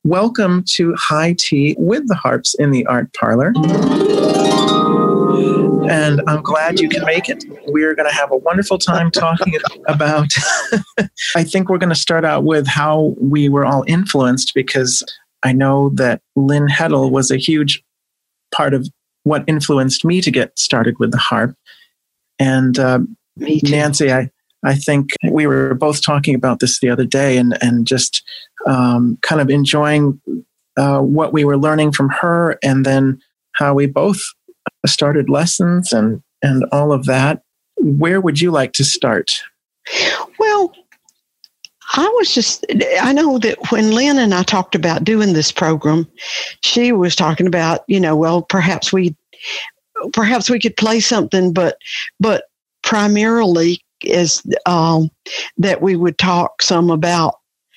welcome to High Tea with the Harps in the Art Parlor. And I'm glad you can make it. We're going to have a wonderful time talking about, I think we're going to start out with how we were all influenced, because I know that Lynn Heddle was a huge part of what influenced me to get started with the harp. And Nancy, I think we were both talking about this the other day and just kind of enjoying what we were learning from her, and then how we both started lessons and all of that. Where would you like to start? Well, I know that when Lynn and I talked about doing this program, she was talking about, perhaps we could play something, but primarily is that we would talk some about,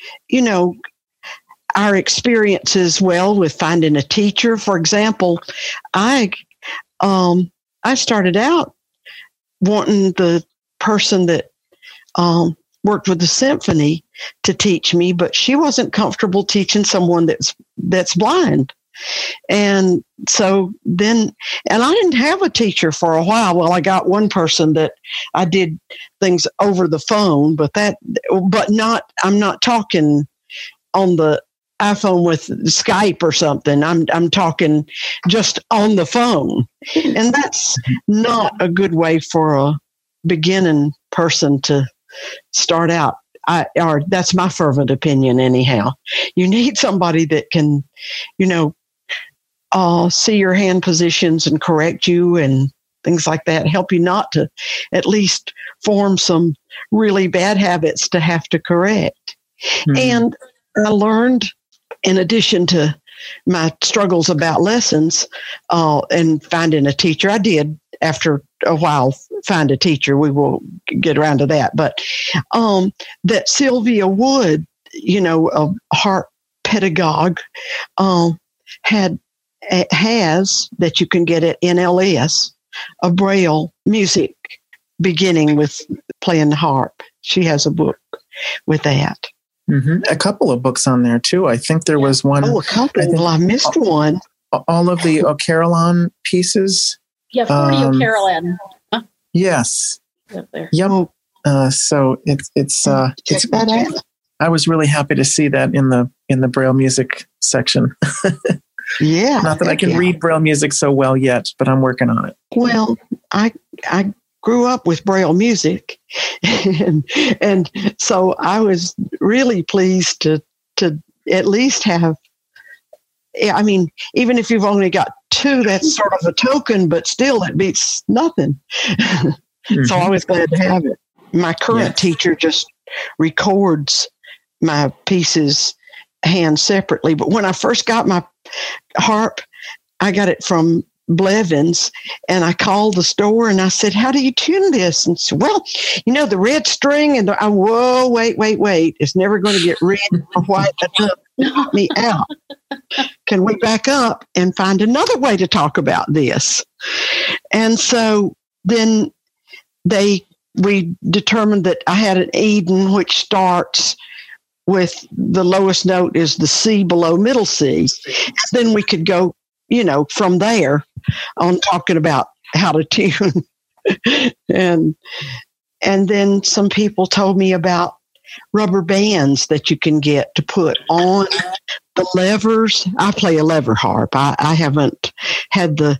our experiences with finding a teacher. For example, I started out wanting the person that worked with the symphony to teach me, but she wasn't comfortable teaching someone that's blind. And so then, and I didn't have a teacher for a while. Well, I got one person that I did things over the phone, I'm not talking on the iPhone with Skype or something. I'm talking just on the phone. And that's not a good way for a beginning person to start out. Or that's my fervent opinion anyhow. You need somebody that can, see your hand positions and correct you and things like that, help you not to at least form some really bad habits to have to correct. Mm-hmm. And I learned, in addition to my struggles about lessons and finding a teacher, I did after a while find a teacher. We will get around to that. But that Sylvia Wood, a harp pedagogue, has that you can get at NLS, a Braille music beginning with playing the harp. She has a book with that. Mm-hmm. A couple of books on there too. I think there was one. Oh, a couple. I missed one. All of the O'Carolan pieces. Yeah, 40 O'Carolan. Yes. Up there. Yep. So it's that out. I was really happy to see that in the Braille music section. Yeah. Not that I can read Braille music so well yet, but I'm working on it. Well, I grew up with Braille music, and so I was really pleased to at least have. I mean, even if you've only got two, that's sort of a token, but still, it beats nothing. Mm-hmm. So I was glad to have it. My current teacher just records my pieces hand separately, but when I first got my harp, I got it from Blevins, and I called the store and I said, "How do you tune this?" And said, "Well, the red string." And whoa, wait. It's never going to get red or white enough to knock me out. Can we back up and find another way to talk about this? And so then we determined that I had an Eden, which starts with the lowest note is the C below middle C. Then we could go, from there on talking about how to tune. and then some people told me about rubber bands that you can get to put on the levers. I play a lever harp. I haven't had the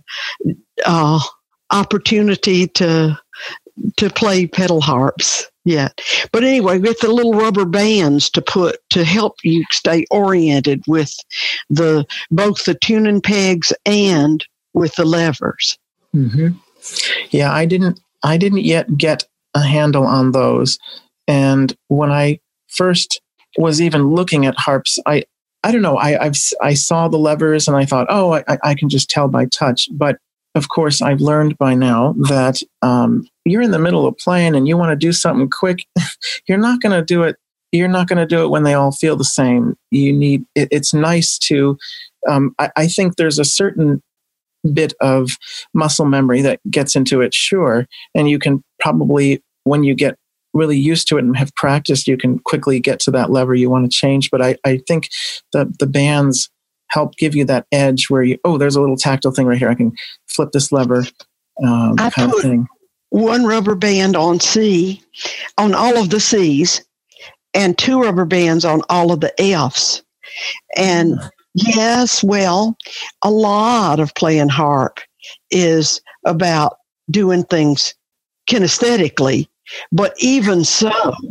opportunity to play pedal harps yet. But anyway, with the little rubber bands to help you stay oriented with both the tuning pegs and with the levers. Mm-hmm. Yeah, I didn't yet get a handle on those. And when I first was even looking at harps, I don't know, I saw the levers and I thought, I can just tell by touch. But of course, I've learned by now that you're in the middle of playing and you want to do something quick. You're not going to do it. You're not going to do it when they all feel the same. It's nice to, I think there's a certain bit of muscle memory that gets into it, sure. And you can probably, when you get really used to it and have practiced, you can quickly get to that lever you want to change. But I think that the bands help give you that edge where there's a little tactile thing right here. I can flip this lever I kind of thing. One rubber band on C, on all of the C's, and 2 rubber bands on all of the F's. And yes, well, a lot of playing harp is about doing things kinesthetically, but even so,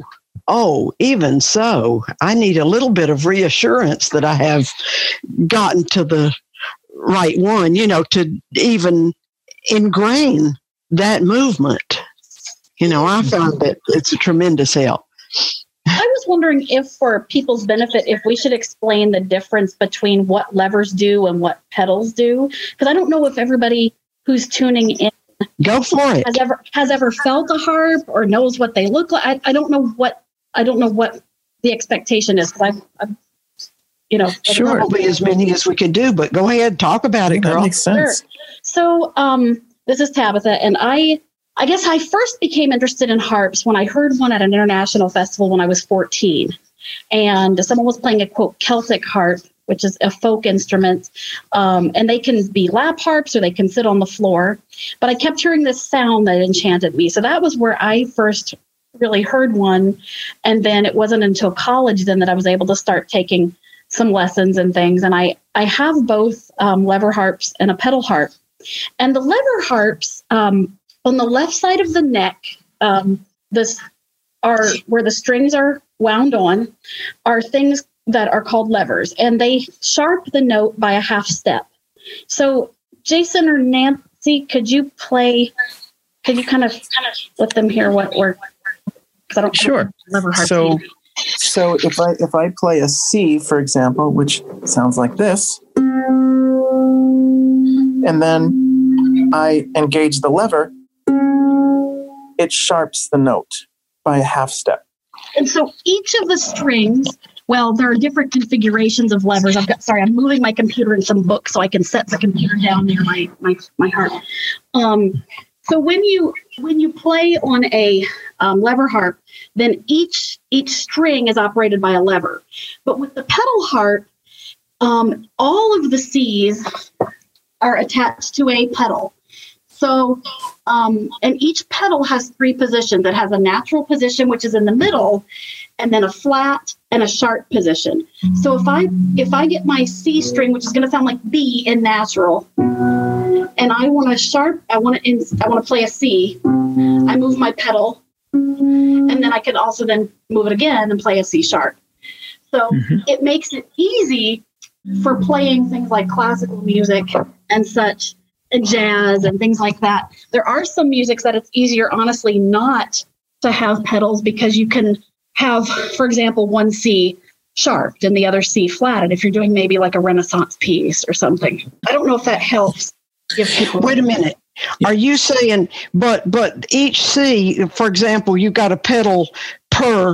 I need a little bit of reassurance that I have gotten to the right one, to even ingrain that movement. I found that it's a tremendous help. I was wondering if, for people's benefit, if we should explain the difference between what levers do and what pedals do, because I don't know if everybody who's tuning in Go for it. has ever felt a harp or knows what they look like. I don't know what the expectation is, because I've Sure. Probably as many as we could do, but go ahead, talk about it, girl. That makes sense. Sure. So this is Tabitha, and I guess I first became interested in harps when I heard one at an international festival when I was 14. And someone was playing a, quote, Celtic harp, which is a folk instrument. And they can be lap harps or they can sit on the floor. But I kept hearing this sound that enchanted me. So that was where I first really heard one. And then it wasn't until college then that I was able to start taking some lessons and things. And I have both lever harps and a pedal harp. And the lever harps, on the left side of the neck, this are where the strings are wound on, are things that are called levers, and they sharp the note by a half step. So Jason or Nancy, could you kind of let them hear what we're, because I don't Sure. lever harp. So if I play a C, for example, which sounds like this, and then I engage the lever, it sharps the note by a half step. And so each of the strings, well, there are different configurations of levers. I'm moving my computer in some books so I can set the computer down near my harp. So when you play on a lever harp, then each string is operated by a lever. But with the pedal harp, all of the C's are attached to a pedal. So, and each pedal has 3 positions. It has a natural position, which is in the middle, and then a flat and a sharp position. So if I get my C string, which is going to sound like B in natural, and I want to play a C, I move my pedal, and then I can also then move it again and play a C sharp. So it makes it easy for playing things like classical music and such, and jazz and things like that. There are some musics that it's easier, honestly, not to have pedals, because you can have, for example, one C sharped and the other C flatted if you're doing maybe like a Renaissance piece or something. I don't know if that helps give people. Wait a minute. Are you saying, but each C, for example, you got a pedal per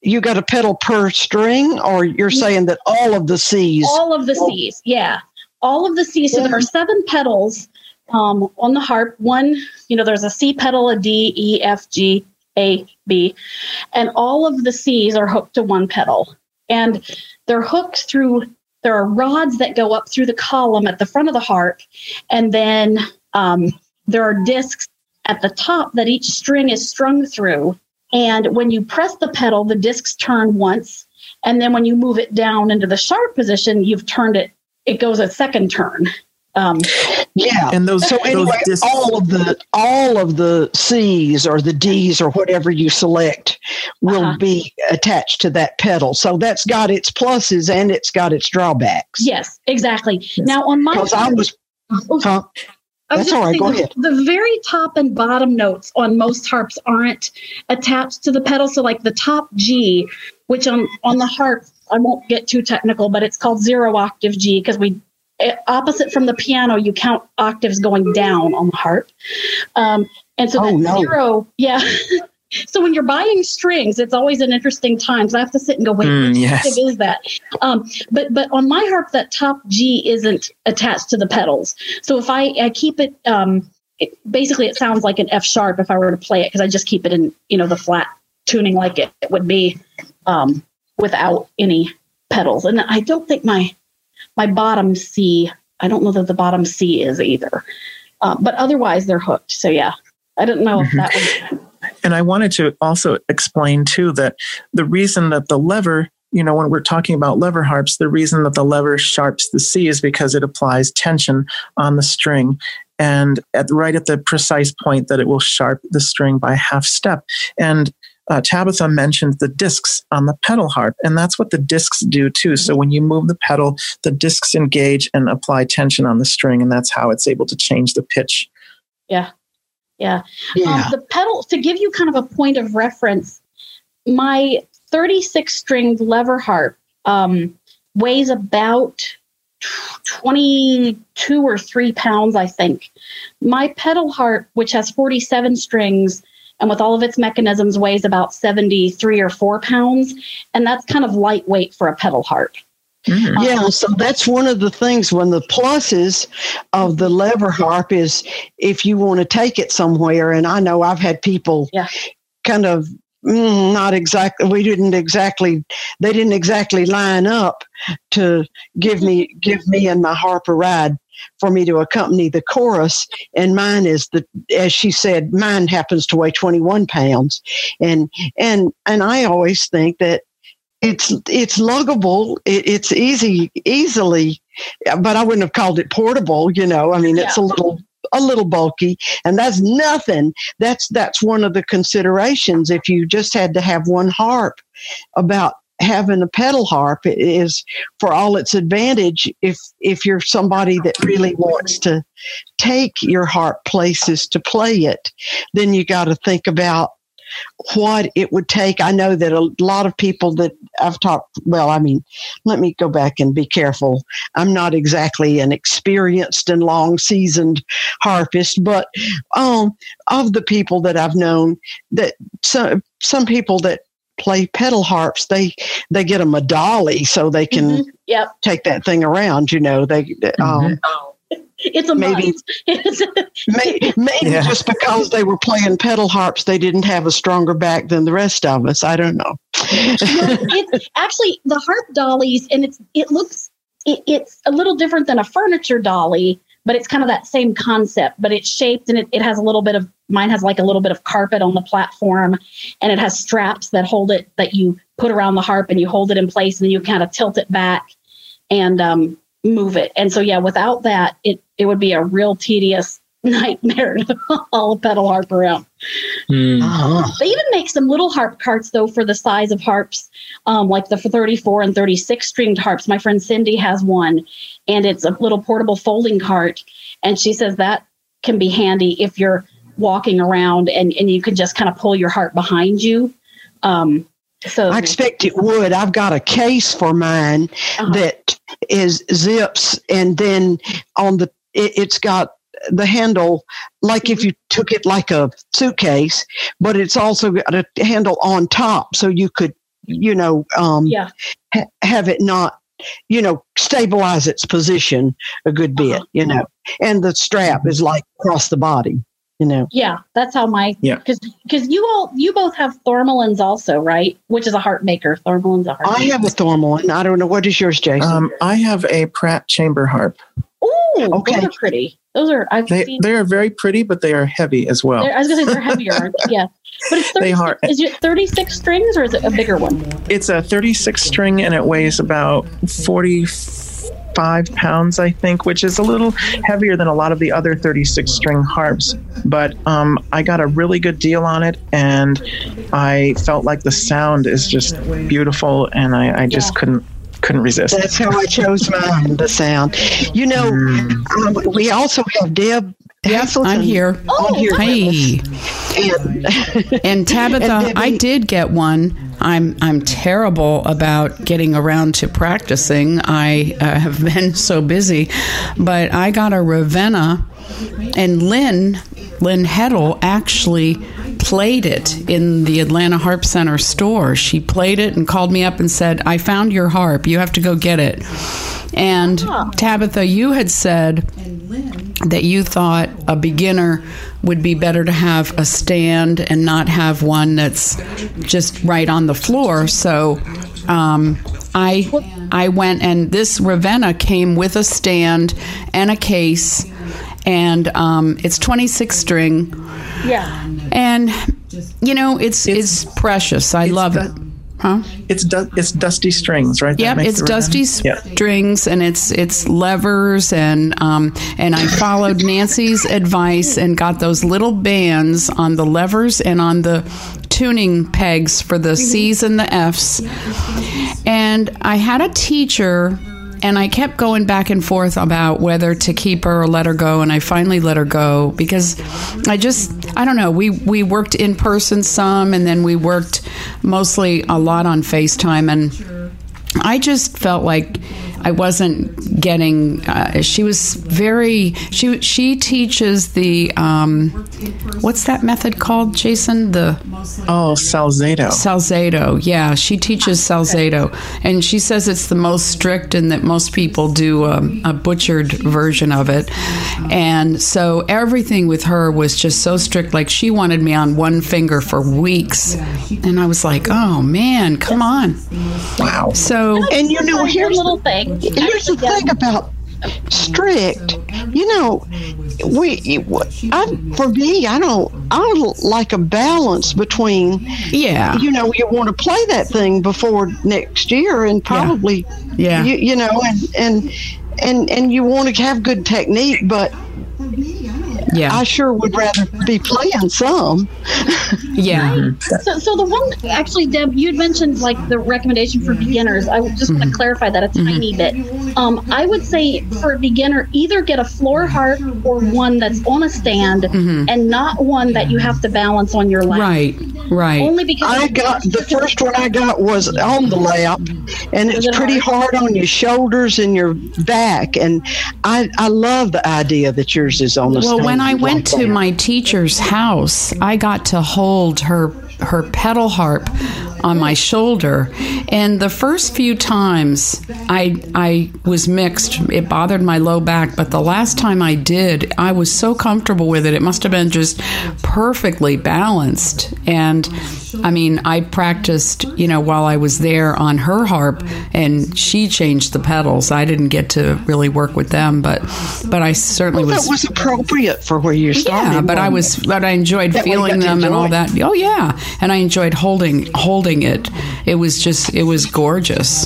string, or you're saying that all of the C's? All of the C's, yeah. All of the C's. So there are 7 pedals on the harp. One, there's a C pedal, a D, E, F, G, A, B, and all of the C's are hooked to one pedal. And they're hooked through, there are rods that go up through the column at the front of the harp. And then there are discs at the top that each string is strung through. And when you press the pedal, the discs turn once. And then when you move it down into the sharp position, you've turned it. It goes a second turn. Yeah. And those discs, all of the C's or the D's or whatever you select will be attached to that pedal. So that's got its pluses and it's got its drawbacks. Yes, exactly. Yes. Now on my that's all right. Go ahead. The very top and bottom notes on most harps aren't attached to the pedal. So like the top G, which on the harp, I won't get too technical, but it's called 0 octave G, because opposite from the piano, you count octaves going down on the harp. And so that's 0. Yeah. So when you're buying strings, it's always an interesting time. So I have to sit and go, wait, which octave is that? But on my harp, that top G isn't attached to the pedals. So if I keep it, basically it sounds like an F sharp if I were to play it, because I just keep it in, the flat tuning like it would be without any pedals. And I don't think my bottom C, I don't know that the bottom C is either. But otherwise, they're hooked. So, yeah, I didn't know if that was... And I wanted to also explain, too, that the reason that the lever, when we're talking about lever harps, the reason that the lever sharps the C is because it applies tension on the string and right at the precise point that it will sharp the string by half step. And Tabitha mentioned the discs on the pedal harp, and that's what the discs do too. So when you move the pedal, the discs engage and apply tension on the string, and that's how it's able to change the pitch. Yeah. The pedal, to give you kind of a point of reference, my 36-stringed lever harp weighs about 22 or 3 pounds, I think. My pedal harp, which has 47 strings, and with all of its mechanisms, weighs about 73 or 4 pounds. And that's kind of lightweight for a pedal harp. Mm-hmm. Yeah, so that's one of the things, one of the pluses of the lever harp is if you want to take it somewhere, and I know I've had people kind of not exactly, they didn't exactly line up to give me and my harp a ride for me to accompany the chorus. And mine is as she said, mine happens to weigh 21 pounds. And I always think that it's luggable. It's easily, but I wouldn't have called it portable, it's a little bulky, and that's nothing. That's one of the considerations. If you just had to have one harp, about having a pedal harp is, for all its advantage, if you're somebody that really wants to take your harp places to play it, then you got to think about what it would take. I know that a lot of people that I've talked, let me go back and be careful. I'm not exactly an experienced and long seasoned harpist, but of the people that I've known, that some people that play pedal harps, they get them a dolly so they can take that thing around, It's a maybe just because they were playing pedal harps, they didn't have a stronger back than the rest of us. I don't know. It's actually the harp dollies, and it's a little different than a furniture dolly, but it's kind of that same concept. But it's shaped, and it has a little bit of, mine has like a little bit of carpet on the platform, and it has straps that hold it, that you put around the harp, and you hold it in place, and then you kind of tilt it back and move it. And so, without that, it would be a real tedious nightmare to haul a pedal harp around. They even make some little harp carts, though, for the size of harps, like the 34 and 36 stringed harps. My friend Cindy has one, and it's a little portable folding cart. And she says that can be handy if you're walking around and you can just kind of pull your harp behind you. So I expect it would. I've got a case for mine that is zips, and then on it's got the handle, like if you took it like a suitcase, but it's also got a handle on top, so you could, have it not, stabilize its position a good bit, and the strap is like across the body. Yeah, that's how because you both have Thormelins also, right? Which is a harp maker. Thormelin's a harp maker. I have a Thormelin. I don't know. What is yours, Jason? I have a Pratt chamber harp. Oh, okay. Those are pretty. Those are, they are very pretty, but they are heavy as well. I was going to say they're heavier, aren't they? Yeah. But it's 36, is it 36 strings or is it a bigger one? It's a 36 string, and it weighs about 45 pounds, I think, which is a little heavier than a lot of the other 36 string harps. But I got a really good deal on it, and I felt like the sound is just beautiful, and I just couldn't resist. That's how I chose mine, the sound. We also have Deb. Yes, I'm here. Hey. And Tabitha, I did get one. I'm terrible about getting around to practicing. I have been so busy, but I got a Ravenna, and Lynn Heddle actually played it in the Atlanta Harp Center store. She played it and called me up and said, "I found your harp. You have to go get it." And Tabitha, you had said that you thought a beginner would be better to have a stand and not have one that's just right on the floor. So I went, and this Ravenna came with a stand and a case, and it's 26 string. Yeah. And it's precious. I love it. Huh? It's dusty strings, right? Yep, it's dusty strings, and it's levers, and I followed Nancy's advice and got those little bands on the levers and on the tuning pegs for the C's and the F's. And I had a teacher, and I kept going back and forth about whether to keep her or let her go, and I finally let her go because I don't know, we worked in person some, and then we worked mostly a lot on FaceTime, and I just felt like I wasn't getting, she teaches the, what's that method called, Jason? Salzedo. Salzedo, yeah. She teaches Salzedo. And she says it's the most strict and that most people do a butchered version of it. And so everything with her was just so strict. Like she wanted me on one finger for weeks. And I was like, oh man, come on. Wow. So, and here's a little thing. Here's the thing about strict. I like a balance between. Yeah. You want to play that thing before next year, and probably. Yeah. And you want to have good technique, but. Yeah, I sure would rather be playing some. Yeah. So the one, actually, Deb, you had mentioned like the recommendation for beginners. I just want to clarify that a tiny bit. I would say for a beginner, either get a floor harp or one that's on a stand and not one that you have to balance on your lap. Right. Only because the first one I got was on the lap, and it's pretty hard on your shoulders and your back. And I love the idea that yours is on the stand. Well, when I went to my teacher's house, I got to hold her pedal harp on my shoulder, and the first few times I was mixed. It bothered my low back, but the last time I did, I was so comfortable with it. It must have been just perfectly balanced. And I mean, I practiced, while I was there on her harp, and she changed the pedals. I didn't get to really work with them, but I certainly was. That was appropriate for where you started. Yeah, but I enjoyed feeling them and all that. Oh yeah, and I enjoyed holding it. It was gorgeous.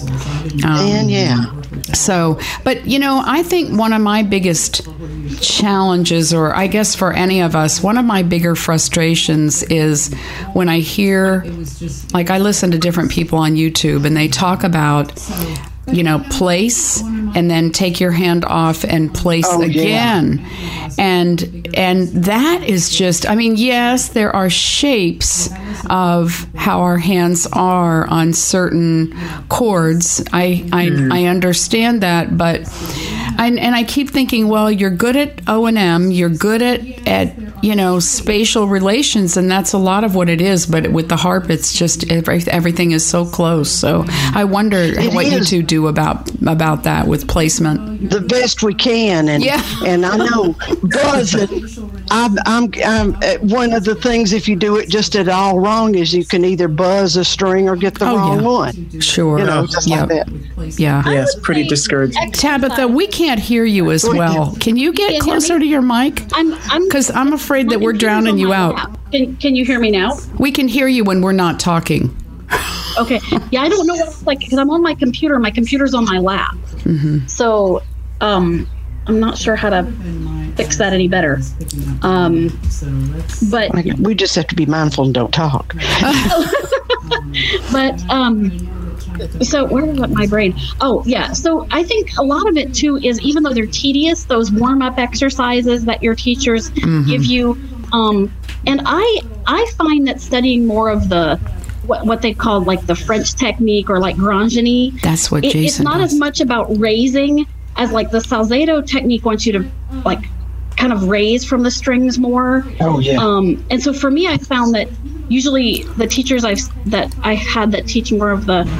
So, but I think one of my biggest challenges, or I guess for any of us, one of my bigger frustrations is when I hear, like I listen to different people on YouTube and they talk about, place and then take your hand off and place again. Yeah. And that is just, yes, there are shapes of how our hands are on certain chords. I understand that, but I keep thinking, well, you're good at O&M, you're good at spatial relations, and that's a lot of what it is. But with the harp, it's just everything is so close. So I wonder what you two do about that with placement. The best we can, and I know buzzing. I'm one of the things, if you do it just at all wrong, is you can either buzz a string or get the wrong one. Sure. Just like that. Yeah. Yes, pretty discouraging. Tabitha, we can't hear you as well. Can you get closer to your mic? Because I'm afraid that we're drowning you out. Can you hear me now? We can hear you when we're not talking. Okay. Yeah, I don't know what it's like because I'm on my computer. My computer's on my lap. Mm-hmm. So I'm not sure how to fix that any better. But we just have to be mindful and don't talk. But so where was my brain? Oh yeah. So I think a lot of it too is, even though they're tedious, those warm-up exercises that your teachers give you, and I find that studying more of the what they call like the French technique or like Grandgenie. That's what Jason It's not does. as much about raising as like the Salzedo technique wants you to like kind of raise from the strings more. Oh yeah. And so for me, I found that usually the teachers that I had that teach more of the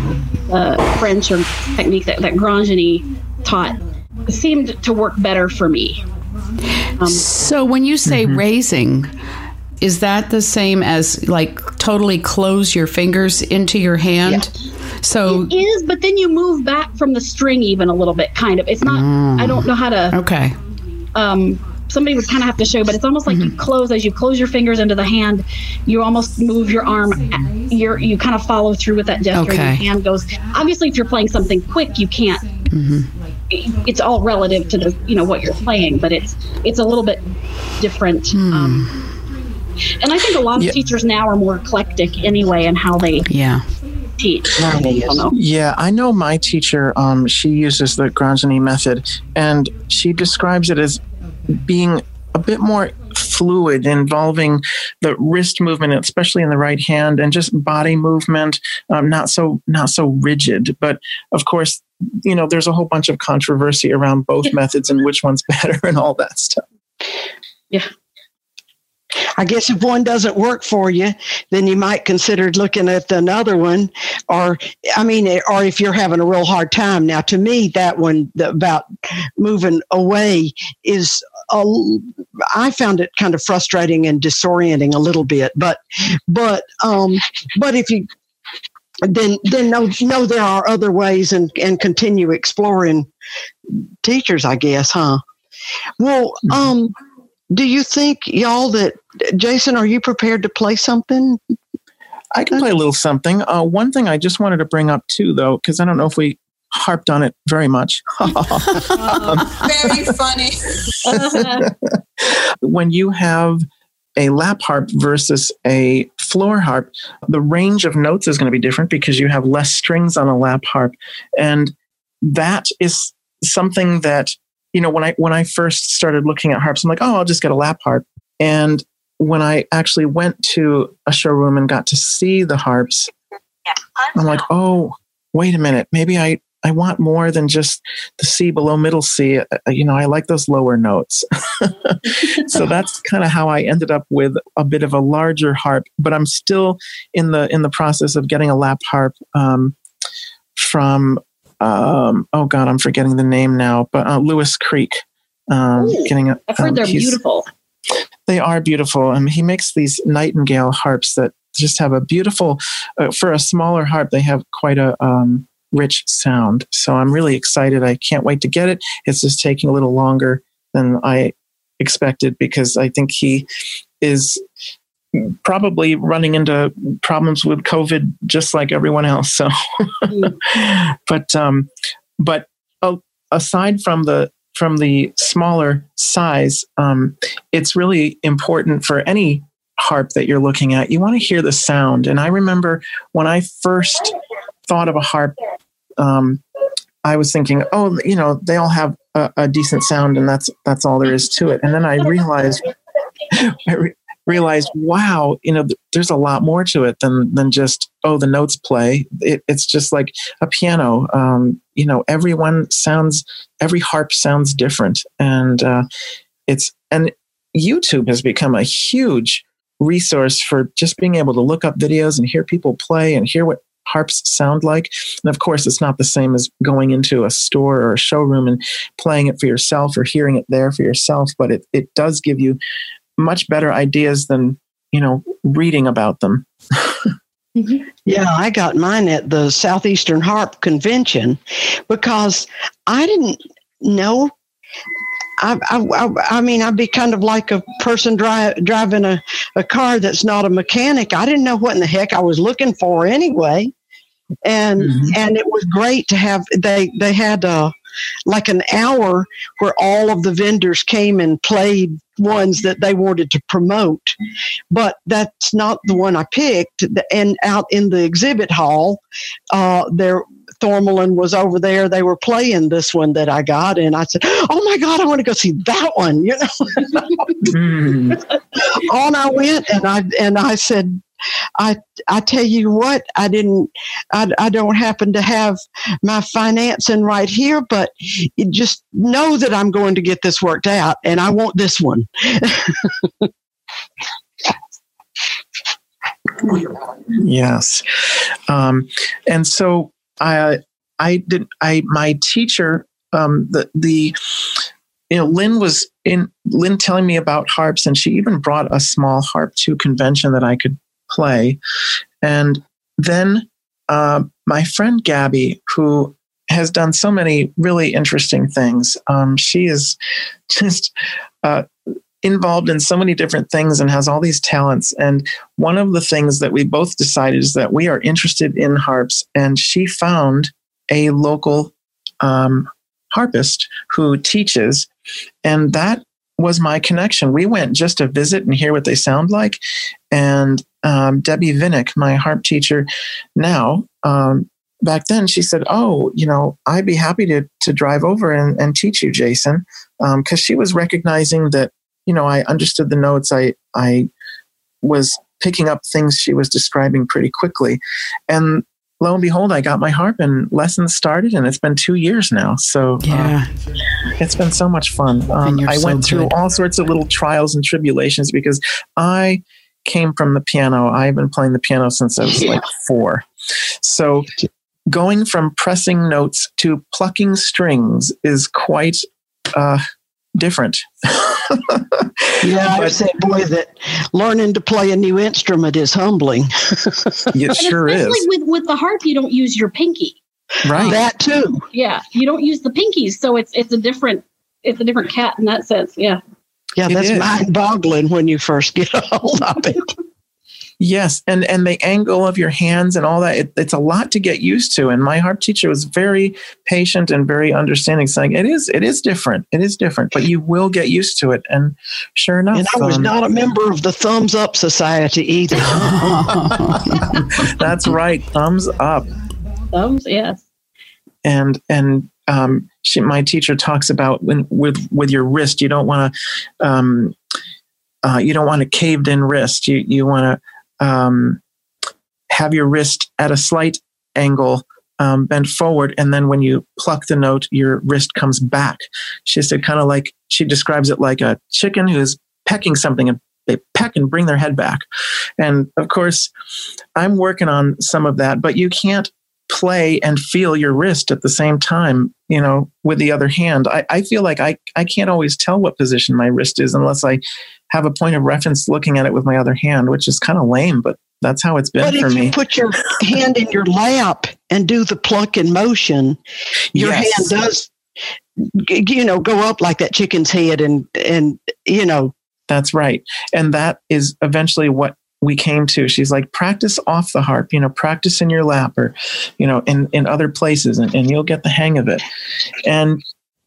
French or technique that Grandgenie taught seemed to work better for me. So when you say raising, is that the same as like totally close your fingers into your hand? Yeah. So it is, but then you move back from the string even a little bit, kind of. It's not, I don't know how to. Okay. Somebody would kind of have to show, but it's almost like as you close your fingers into the hand, you almost move your arm. You kind of follow through with that gesture. Okay. Your hand goes. Obviously, if you're playing something quick, you can't. It's all relative to the what you're playing, but it's a little bit different. And I think a lot of teachers now are more eclectic anyway in how they teach. Yeah, I know my teacher. She uses the Granzoni method, and she describes it as being a bit more fluid, involving the wrist movement, especially in the right hand, and just body movement, not so rigid. But of course, there's a whole bunch of controversy around both methods and which one's better and all that stuff. Yeah. I guess if one doesn't work for you, then you might consider looking at another one, or if you're having a real hard time. Now, to me, that one about moving away is, I found it kind of frustrating and disorienting a little bit. But if you then know there are other ways and continue exploring teachers, I guess, huh? Well, do you think, y'all, that, Jason, are you prepared to play something? I can play a little something. One thing I just wanted to bring up, too, though, because I don't know if we harped on it very much. Very funny. When you have a lap harp versus a floor harp, the range of notes is going to be different because you have less strings on a lap harp. And that is something that, when I first started looking at harps, I'm like, I'll just get a lap harp. And when I actually went to a showroom and got to see the harps, I'm like, oh, wait a minute. Maybe I want more than just the C below middle C. I like those lower notes. So that's kind of how I ended up with a bit of a larger harp, but I'm still in the process of getting a lap harp from oh God, I'm forgetting the name now, but Lewis Creek. I've heard they're beautiful. They are beautiful. He makes these Nightingale harps that just have a beautiful, for a smaller harp, they have quite a rich sound. So I'm really excited. I can't wait to get it. It's just taking a little longer than I expected because I think he is probably running into problems with COVID just like everyone else. So, but aside from the smaller size, it's really important for any harp that you're looking at. You want to hear the sound. And I remember when I first thought of a harp, I was thinking, they all have a decent sound, and that's all there is to it. And then I realized, wow, there's a lot more to it than just, the notes play. It's just like a piano. Every harp sounds different. And and YouTube has become a huge resource for just being able to look up videos and hear people play and hear what harps sound like. And of course, it's not the same as going into a store or a showroom and playing it for yourself or hearing it there for yourself, but it does give you much better ideas than, reading about them. Yeah, I got mine at the Southeastern Harp Convention because I didn't know. I'd be kind of like a person driving a car that's not a mechanic. I didn't know what in the heck I was looking for anyway. And it was great to have, they had like an hour where all of the vendors came and played ones that they wanted to promote. But that's not the one I picked. And out in the exhibit hall, Thormelin was over there. They were playing this one that I got, and I said, "Oh my God, I want to go see that one!" On I went, and I said, "I tell you what, I don't happen to have my financing right here, but you just know that I'm going to get this worked out, and I want this one." Yes, and so. My teacher, Lynn telling me about harps, and she even brought a small harp to convention that I could play. And then my friend Gabby, who has done so many really interesting things. She is just involved in so many different things and has all these talents. And one of the things that we both decided is that we are interested in harps. And she found a local harpist who teaches. And that was my connection. We went just to visit and hear what they sound like. And Debbie Vinnick, my harp teacher now, back then she said, "Oh, I'd be happy to drive over and teach you, Jason." Because she was recognizing that, I understood the notes. I was picking up things she was describing pretty quickly. And lo and behold, I got my harp and lessons started, and it's been 2 years now. So it's been so much fun. I went through all sorts of little trials and tribulations because I came from the piano. I've been playing the piano since I was like 4. So going from pressing notes to plucking strings is quite different. I say, boy, that learning to play a new instrument is humbling. It sure is. With the harp, you don't use your pinky. Right. That too. Yeah, you don't use the pinkies, so it's a different cat in that sense. Yeah. Yeah, that's mind-boggling when you first get a hold of it. Yes, and the angle of your hands and all that, it's a lot to get used to. And my harp teacher was very patient and very understanding, saying it is different. It is different, but you will get used to it. And sure enough. And I was not a member of the Thumbs Up Society either. That's right, thumbs up. Thumbs, yes. And my teacher talks about with your wrist, you don't want a caved in wrist. You want to have your wrist at a slight angle, bent forward, and then when you pluck the note, your wrist comes back. She said, kind of like, she describes it like a chicken who's pecking something, and they peck and bring their head back. And of course, I'm working on some of that, but you can't play and feel your wrist at the same time, with the other hand. I feel like I can't always tell what position my wrist is unless I have a point of reference looking at it with my other hand, which is kind of lame, but that's how it's been for me. But if you put your hand in your lap and do the plucking motion, your hand does, go up like that chicken's head and. That's right. And that is eventually what we came to. She's like, practice off the harp, practice in your lap or, in other places and you'll get the hang of it. And,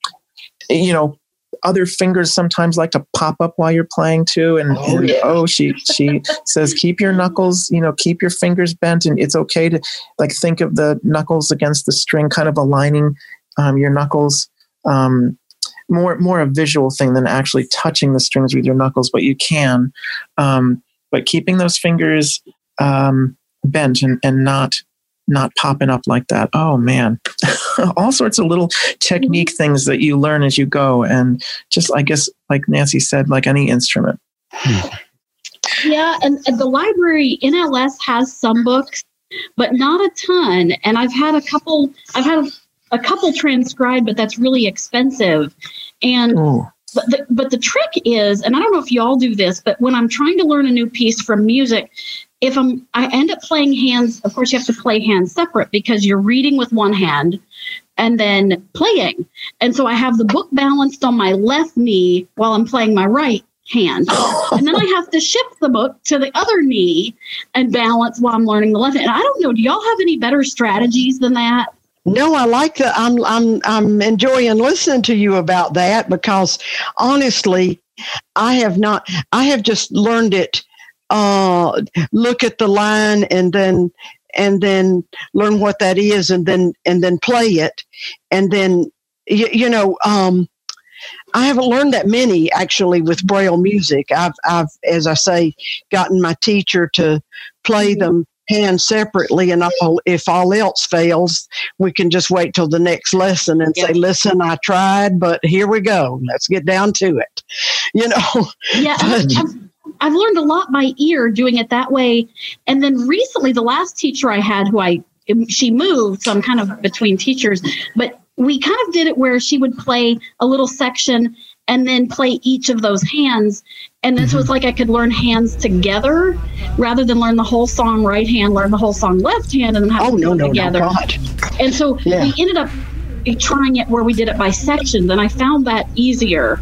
other fingers sometimes like to pop up while you're playing too. And she says, keep your knuckles, keep your fingers bent. And it's okay to think of the knuckles against the string, kind of aligning your knuckles, more a visual thing than actually touching the strings with your knuckles, but you can, but keeping those fingers bent and not popping up like that. Oh man, all sorts of little technique things that you learn as you go. And just, I guess, like Nancy said, like any instrument. Yeah. And the library, NLS has some books, but not a ton. And I've had a couple transcribed, but that's really expensive. And but the trick is, and I don't know if y'all do this, but when I'm trying to learn a new piece from music, I end up playing hands. Of course, you have to play hands separate because you're reading with one hand and then playing. And so I have the book balanced on my left knee while I'm playing my right hand. And then I have to shift the book to the other knee and balance while I'm learning the left hand. And I don't know, do y'all have any better strategies than that? No, I like that. I'm enjoying listening to you about that because honestly, I have just learned it. Look at the line and then learn what that is and then play it. And then, I haven't learned that many actually with Braille music. I've, as I say, gotten my teacher to play them hands separately, and if all else fails, we can just wait till the next lesson and say, listen, I tried, but here we go. Let's get down to it. Yeah. I've learned a lot by ear doing it that way. And then recently, the last teacher I had she moved, so I'm kind of between teachers, but we kind of did it where she would play a little section and then play each of those hands. And then so it's like I could learn hands together rather than learn the whole song right hand, learn the whole song left hand, and then have them together. No, God. And so we ended up trying it where we did it by sections, and I found that easier,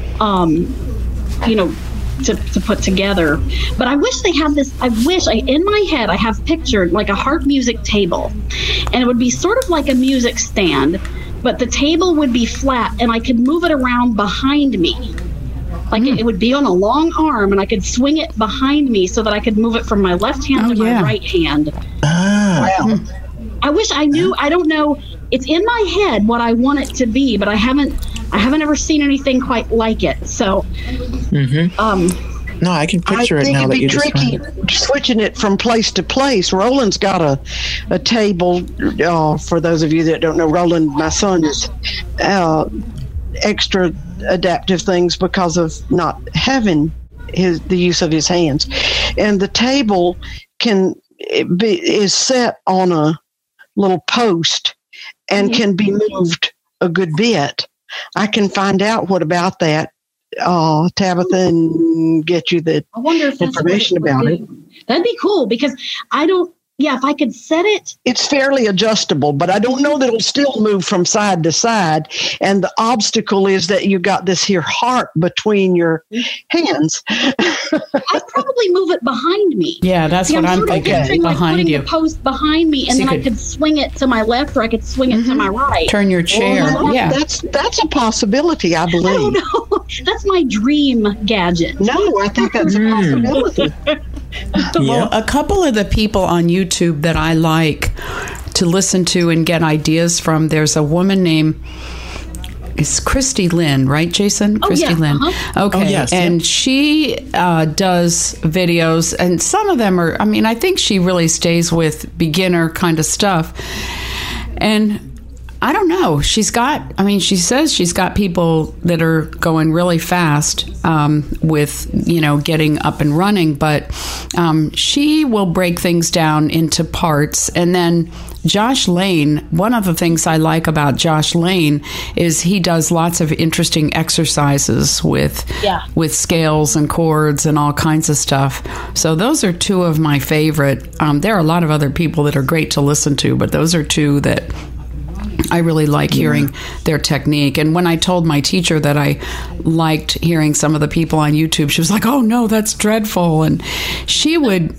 to put together. But I wish they had this. In my head, I have pictured like a harp music table, and it would be sort of like a music stand, but the table would be flat, and I could move it around behind me. Like it would be on a long arm, and I could swing it behind me so that I could move it from my left hand to my right hand. Wow. I wish I knew. I don't know. It's in my head what I want it to be, but I haven't ever seen anything quite like it. So, no, I can picture it now that you described it. I think it'd be tricky switching it from place to place. Roland's got a table. For those of you that don't know, Roland, my son, is extra adaptive things because of not having the use of his hands, and the table is set on a little post and can be moved a good bit. I can find out what about that, Tabitha, and get you the information about it. That'd be cool because I don't. Yeah, if I could set it. It's fairly adjustable, but I don't know that it'll still move from side to side. And the obstacle is that you got this here harp between your hands. I'd probably move it behind me. Yeah, that's what I'm thinking. Behind you. The post behind me, and then I could swing it to my left or I could swing it to my right. Turn your chair. That's a possibility, I believe. I don't know. That's my dream gadget. No, I think that's a possibility. Well, a couple of the people on YouTube that I like to listen to and get ideas from, there's a woman named, it's Christy Lynn, right, Jason? Christy Lynn. Okay. Oh, yes, and she does videos, and some of them are, I think she really stays with beginner kind of stuff. And I don't know. She says she's got people that are going really fast with, getting up and running, but she will break things down into parts. And then Josh Lane, one of the things I like about Josh Lane is he does lots of interesting exercises with scales and chords and all kinds of stuff. So those are two of my favorite. There are a lot of other people that are great to listen to, but those are two that I really like hearing their technique. And when I told my teacher that I liked hearing some of the people on YouTube, she was like, "Oh no, that's dreadful." And she would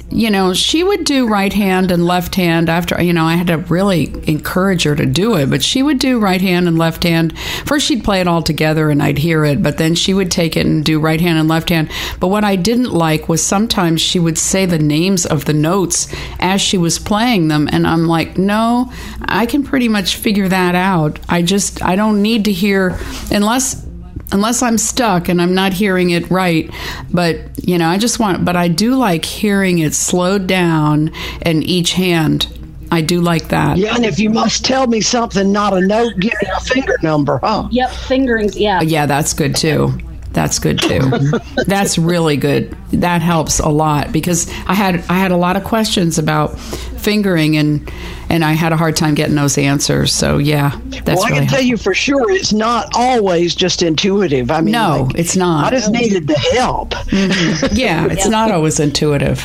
do right hand and left hand after, I had to really encourage her to do it, but she would do right hand and left hand. First she'd play it all together and I'd hear it, but then she would take it and do right hand and left hand. But what I didn't like was sometimes she would say the names of the notes as she was playing them. And I'm like, no, I can pretty much figure that out. I don't need to hear unless I'm stuck and I'm not hearing it right. But, but I do like hearing it slowed down and each hand. I do like that. Yeah, and if you must tell me something, not a note, give me a finger number, huh? Yep, fingerings, yeah. Yeah, that's good too. That's good too. That's really good. That helps a lot because I had a lot of questions about fingering and I had a hard time getting those answers. So yeah, that's I can tell you for sure it's not always just intuitive. No, it's not. I just needed the help. Mm-hmm. Yeah, it's not always intuitive.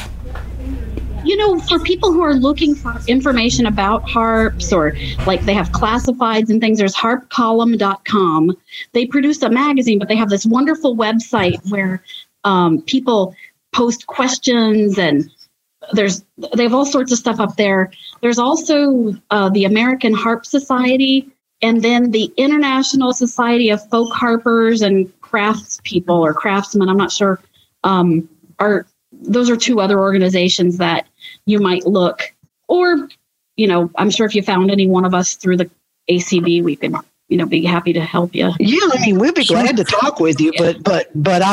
For people who are looking for information about harps or like they have classifieds and things, there's harpcolumn.com. They produce a magazine, but they have this wonderful website where people post questions and they have all sorts of stuff up there. There's also the American Harp Society and then the International Society of Folk Harpers and Craftspeople or Craftsmen, I'm not sure, those are two other organizations that you might look, or, I'm sure if you found any one of us through the ACB, we could, be happy to help you. Yeah, we'd be glad to talk with you, but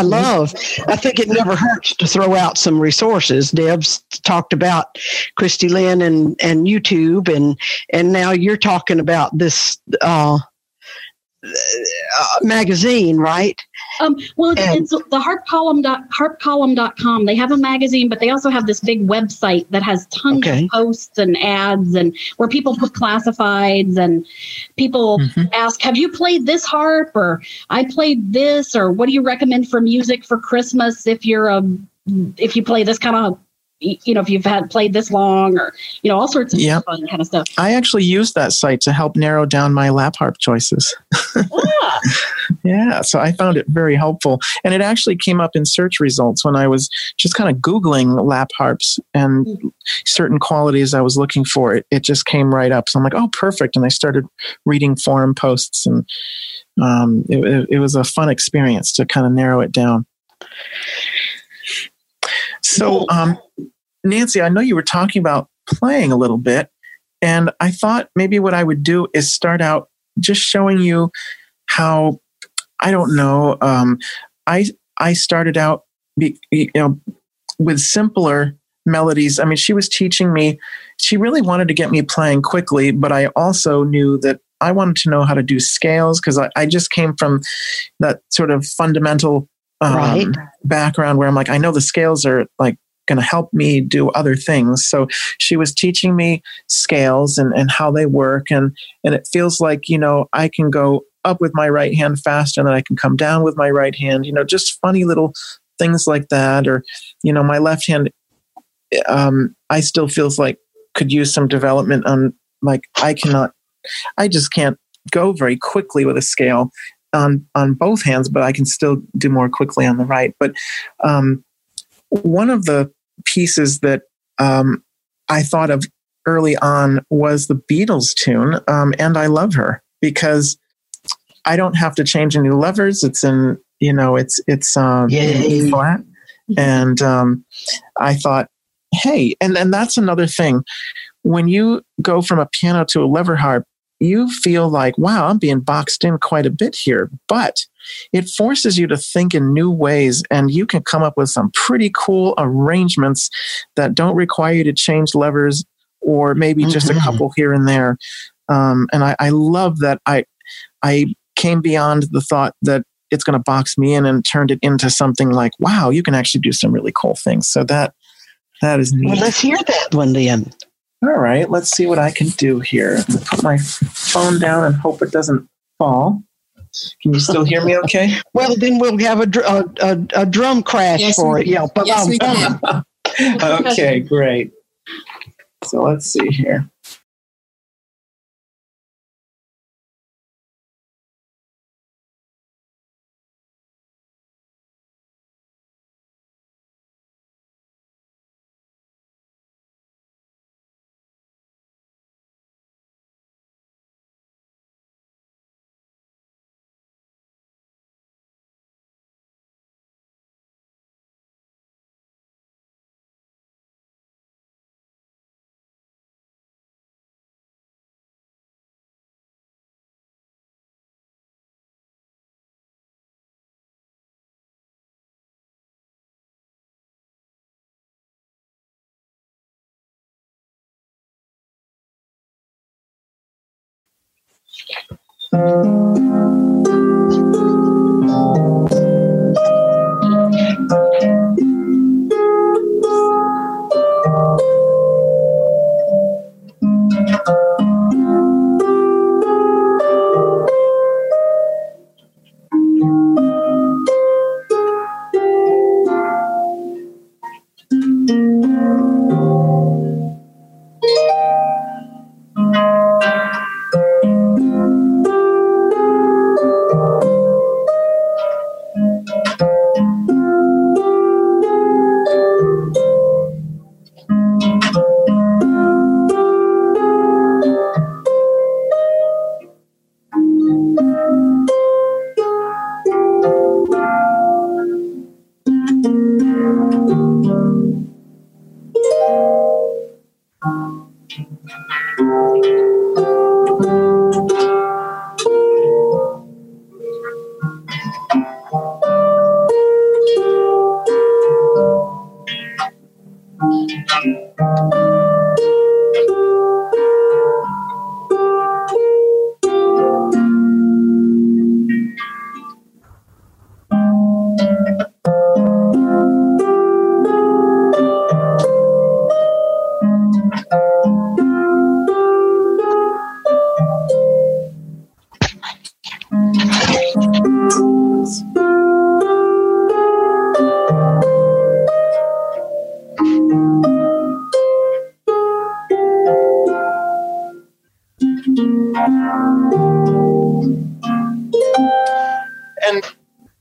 I think it never hurts to throw out some resources. Deb's talked about Christy Lynn and YouTube, and now you're talking about this magazine, right? Well, it's the harpcolumn.com. They have a magazine, but they also have this big website that has tons of posts and ads, and where people put classifieds, and people ask, have you played this harp, or I played this, or what do you recommend for music for Christmas if you play this kind of, if you've played this long, or, all sorts of fun kind of stuff. I actually used that site to help narrow down my lap harp choices. Yeah, so I found it very helpful. And it actually came up in search results when I was just kind of Googling lap harps and certain qualities I was looking for. It just came right up. So I'm like, oh, perfect. And I started reading forum posts, and it was a fun experience to kind of narrow it down. So, Nancy, I know you were talking about playing a little bit, and I thought maybe what I would do is start out just showing you how, I don't know, I started out, with simpler melodies. I mean, she was teaching me, she really wanted to get me playing quickly, but I also knew that I wanted to know how to do scales, because I just came from that sort of fundamental background where I'm like, I know the scales are like going to help me do other things. So she was teaching me scales and how they work. And it feels like, I can go up with my right hand faster, and then I can come down with my right hand, just funny little things like that. Or, my left hand, I still feels like could use some development on, like, I just can't go very quickly with a scale on both hands, but I can still do more quickly on the right. But one of the pieces that I thought of early on was the Beatles tune, And I Love Her, because I don't have to change any levers. It's in, it's E flat. And I thought, hey, and that's another thing. When you go from a piano to a lever harp, you feel like, wow, I'm being boxed in quite a bit here. But it forces you to think in new ways, and you can come up with some pretty cool arrangements that don't require you to change levers, or maybe just a couple here and there. And I love that I came beyond the thought that it's going to box me in, and turned it into something like, wow, you can actually do some really cool things. So that is neat. Well, let's hear that one then. All right, let's see what I can do here. Put my phone down and hope it doesn't fall. Can you still hear me okay? Well, then we'll have a drum crash for it. Yeah. Yes, we can. Okay, great. So let's see here.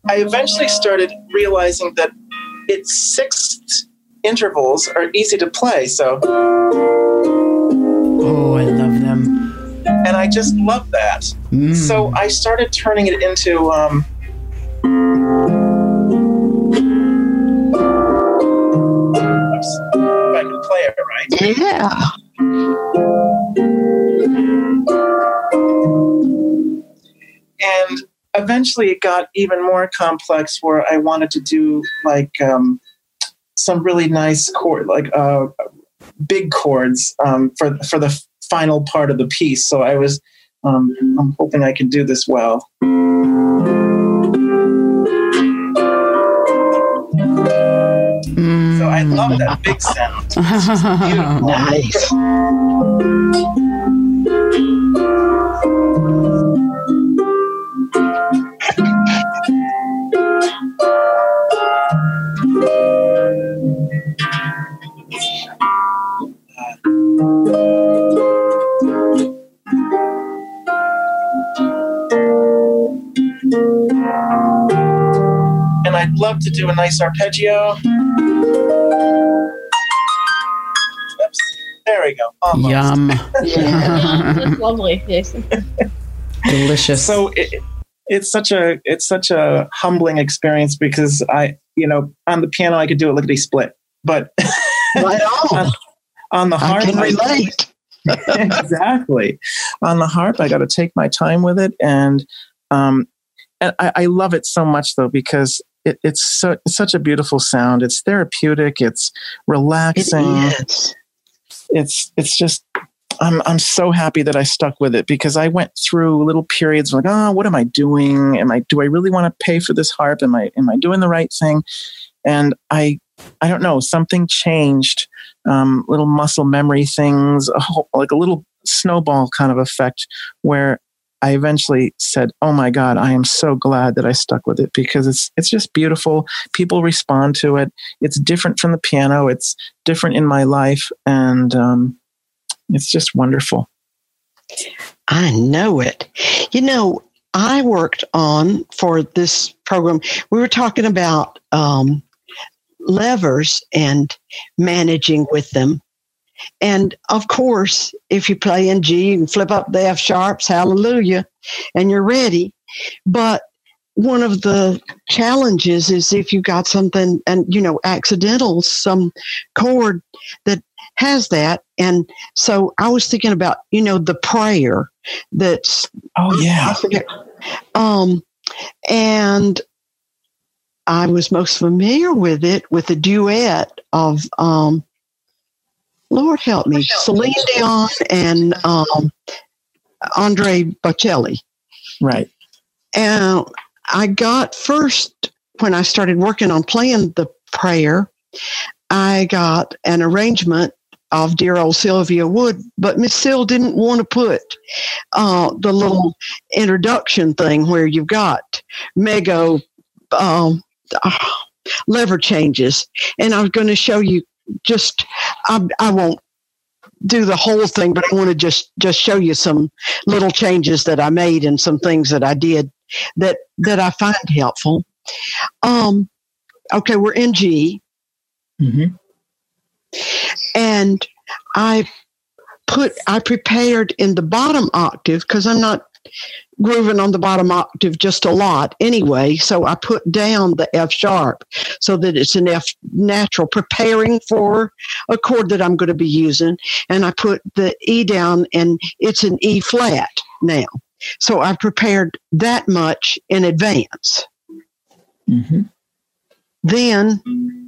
I eventually started realizing that its sixth intervals are easy to play. So, oh, I love them. And I just love that. So I started turning it into oops, if I can play it right. Yeah. And eventually it got even more complex where I wanted to do like some really nice chord, like big chords for the final part of the piece. So I was, I'm hoping I can do this well. So I love that big sound. It's just beautiful. Nice. And I'd love to do a nice arpeggio. Oops, there we go. Almost. Yum. That's lovely. Jason. Delicious. So it's such a humbling experience because I, on the piano I could do it lickety split, but Right on. on the harp I can relate. Exactly. On the harp, I got to take my time with it, and I love it so much though because it's such a beautiful sound. It's therapeutic. It's relaxing. It is. It's just. I'm so happy that I stuck with it because I went through little periods like, what am I doing? Do I really want to pay for this harp? Am I doing the right thing? And I don't know, something changed, little muscle memory things, like a little snowball kind of effect where I eventually said, oh my God, I am so glad that I stuck with it because it's just beautiful. People respond to it. It's different from the piano. It's different in my life. And, it's just wonderful. I know it. I worked on for this program, we were talking about levers and managing with them. And of course, if you play in G, you can flip up the F sharps, hallelujah, and you're ready. But one of the challenges is if you got something and, accidental, some chord that has that. And so I was thinking about, the prayer that's, oh yeah. I forget. And I was most familiar with it with a duet of, Lord help me, Celine Dion and Andre Bocelli. Right. And I got first, when I started working on playing the prayer, I got an arrangement of dear old Sylvia Wood, but Miss Sil didn't want to put the little introduction thing where you've got mega lever changes. And I was going to show you I won't do the whole thing, but I want to just show you some little changes that I made and some things that I did that I find helpful. Okay, we're in G. Mm-hmm. And I prepared in the bottom octave because I'm not grooving on the bottom octave just a lot anyway. So I put down the F sharp so that it's an F natural, preparing for a chord that I'm going to be using. And I put the E down and it's an E flat now. So I prepared that much in advance. Mm-hmm. Then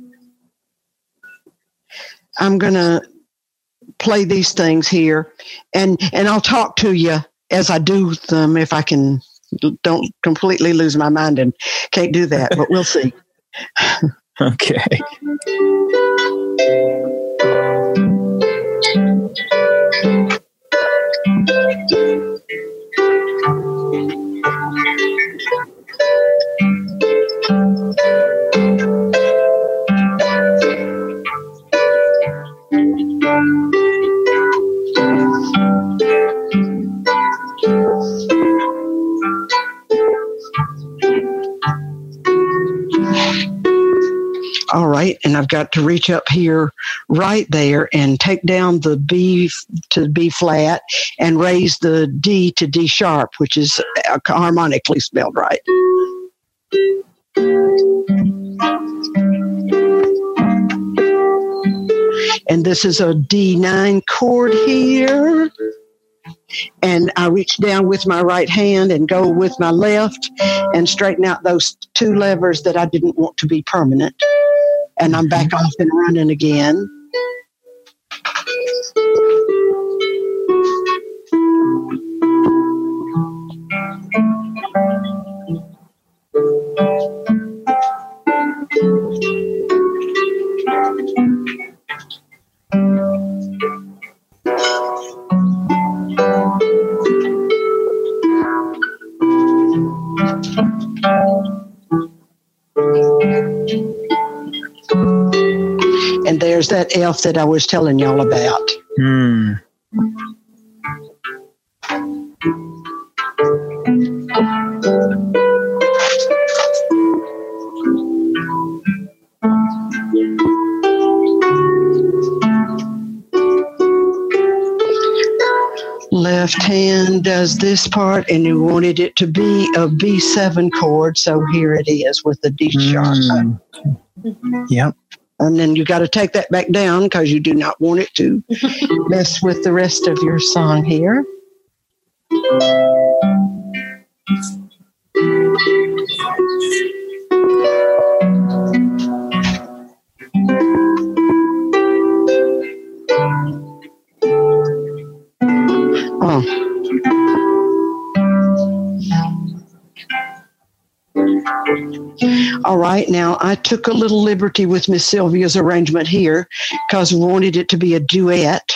I'm going to play these things here and I'll talk to you as I do them if I don't completely lose my mind and can't do that, but we'll see. Okay. All right, and I've got to reach up here right there and take down the B to B flat and raise the D to D sharp, which is harmonically spelled right. And this is a D9 chord here. And I reach down with my right hand and go with my left and straighten out those two levers that I didn't want to be permanent. And I'm back off and running again. And there's that F that I was telling y'all about. Left hand does this part, and you wanted it to be a B7 chord, so here it is with the D sharp. Yep. And then you got to take that back down because you do not want it to mess with the rest of your song here. All right, now I took a little liberty with Miss Sylvia's arrangement here because we wanted it to be a duet.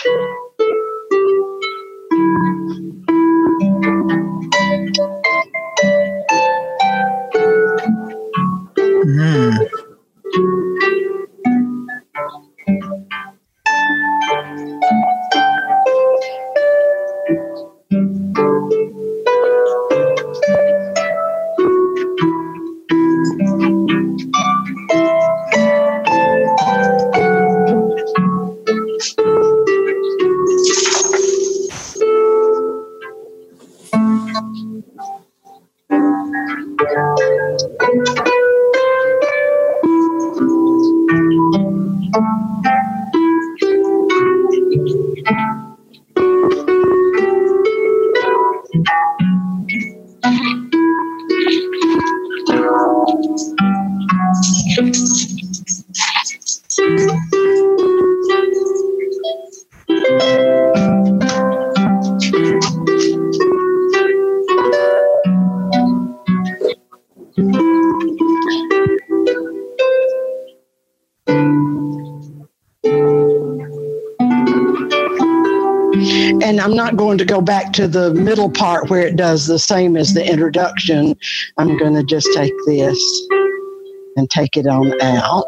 And I'm not going to go back to the middle part where it does the same as the introduction. I'm going to just take this and take it on out.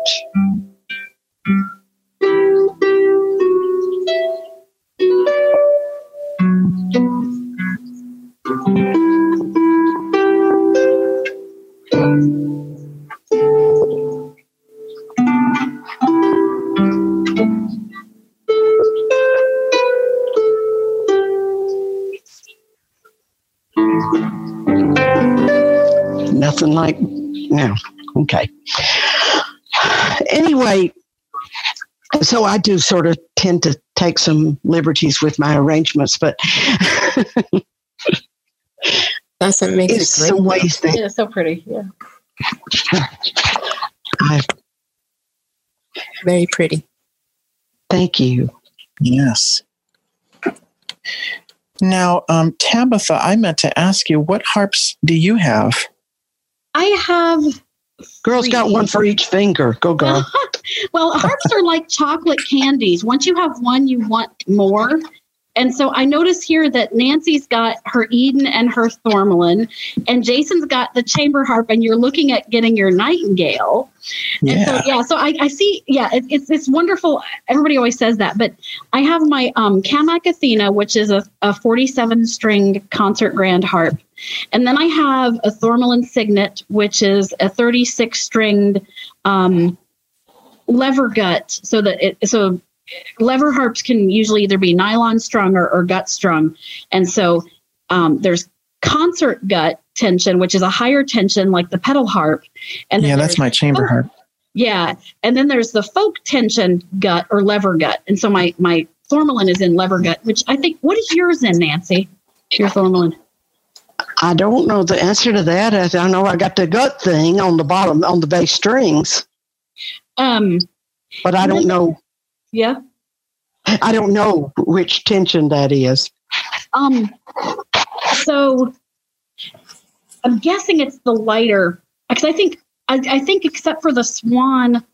Nothing like now. Okay. Anyway, so I do sort of tend to take some liberties with my arrangements, but that's what makes it great. Some ways that it's so pretty. Yeah. Very pretty. Thank you. Yes. Now, Tabitha, I meant to ask you, what harps do you have? I have Girl's got one for each finger. Go, girl. Well, harps are like chocolate candies. Once you have one, you want more. And so I notice here that Nancy's got her Eden and her Thormelin, and Jason's got the chamber harp, and you're looking at getting your Nightingale. Yeah. And so I see, it's wonderful. Everybody always says that, but I have my Camac Athena, which is a 47-stringed concert grand harp. And then I have a Thormelin Signet, which is a 36-stringed lever gut, so lever harps can usually either be nylon strung or gut strung. And so there's concert gut tension, which is a higher tension like the pedal harp. And that's my chamber harp. Yeah. And then there's the folk tension gut or lever gut. And so my Thormalin is in lever gut, which I think, what is yours in, Nancy? Your Thormalin? I don't know the answer to that. I know I got the gut thing on the bottom, on the bass strings. But I don't know. Yeah. I don't know which tension that is. So I'm guessing it's the lighter, because I think except for the Swan,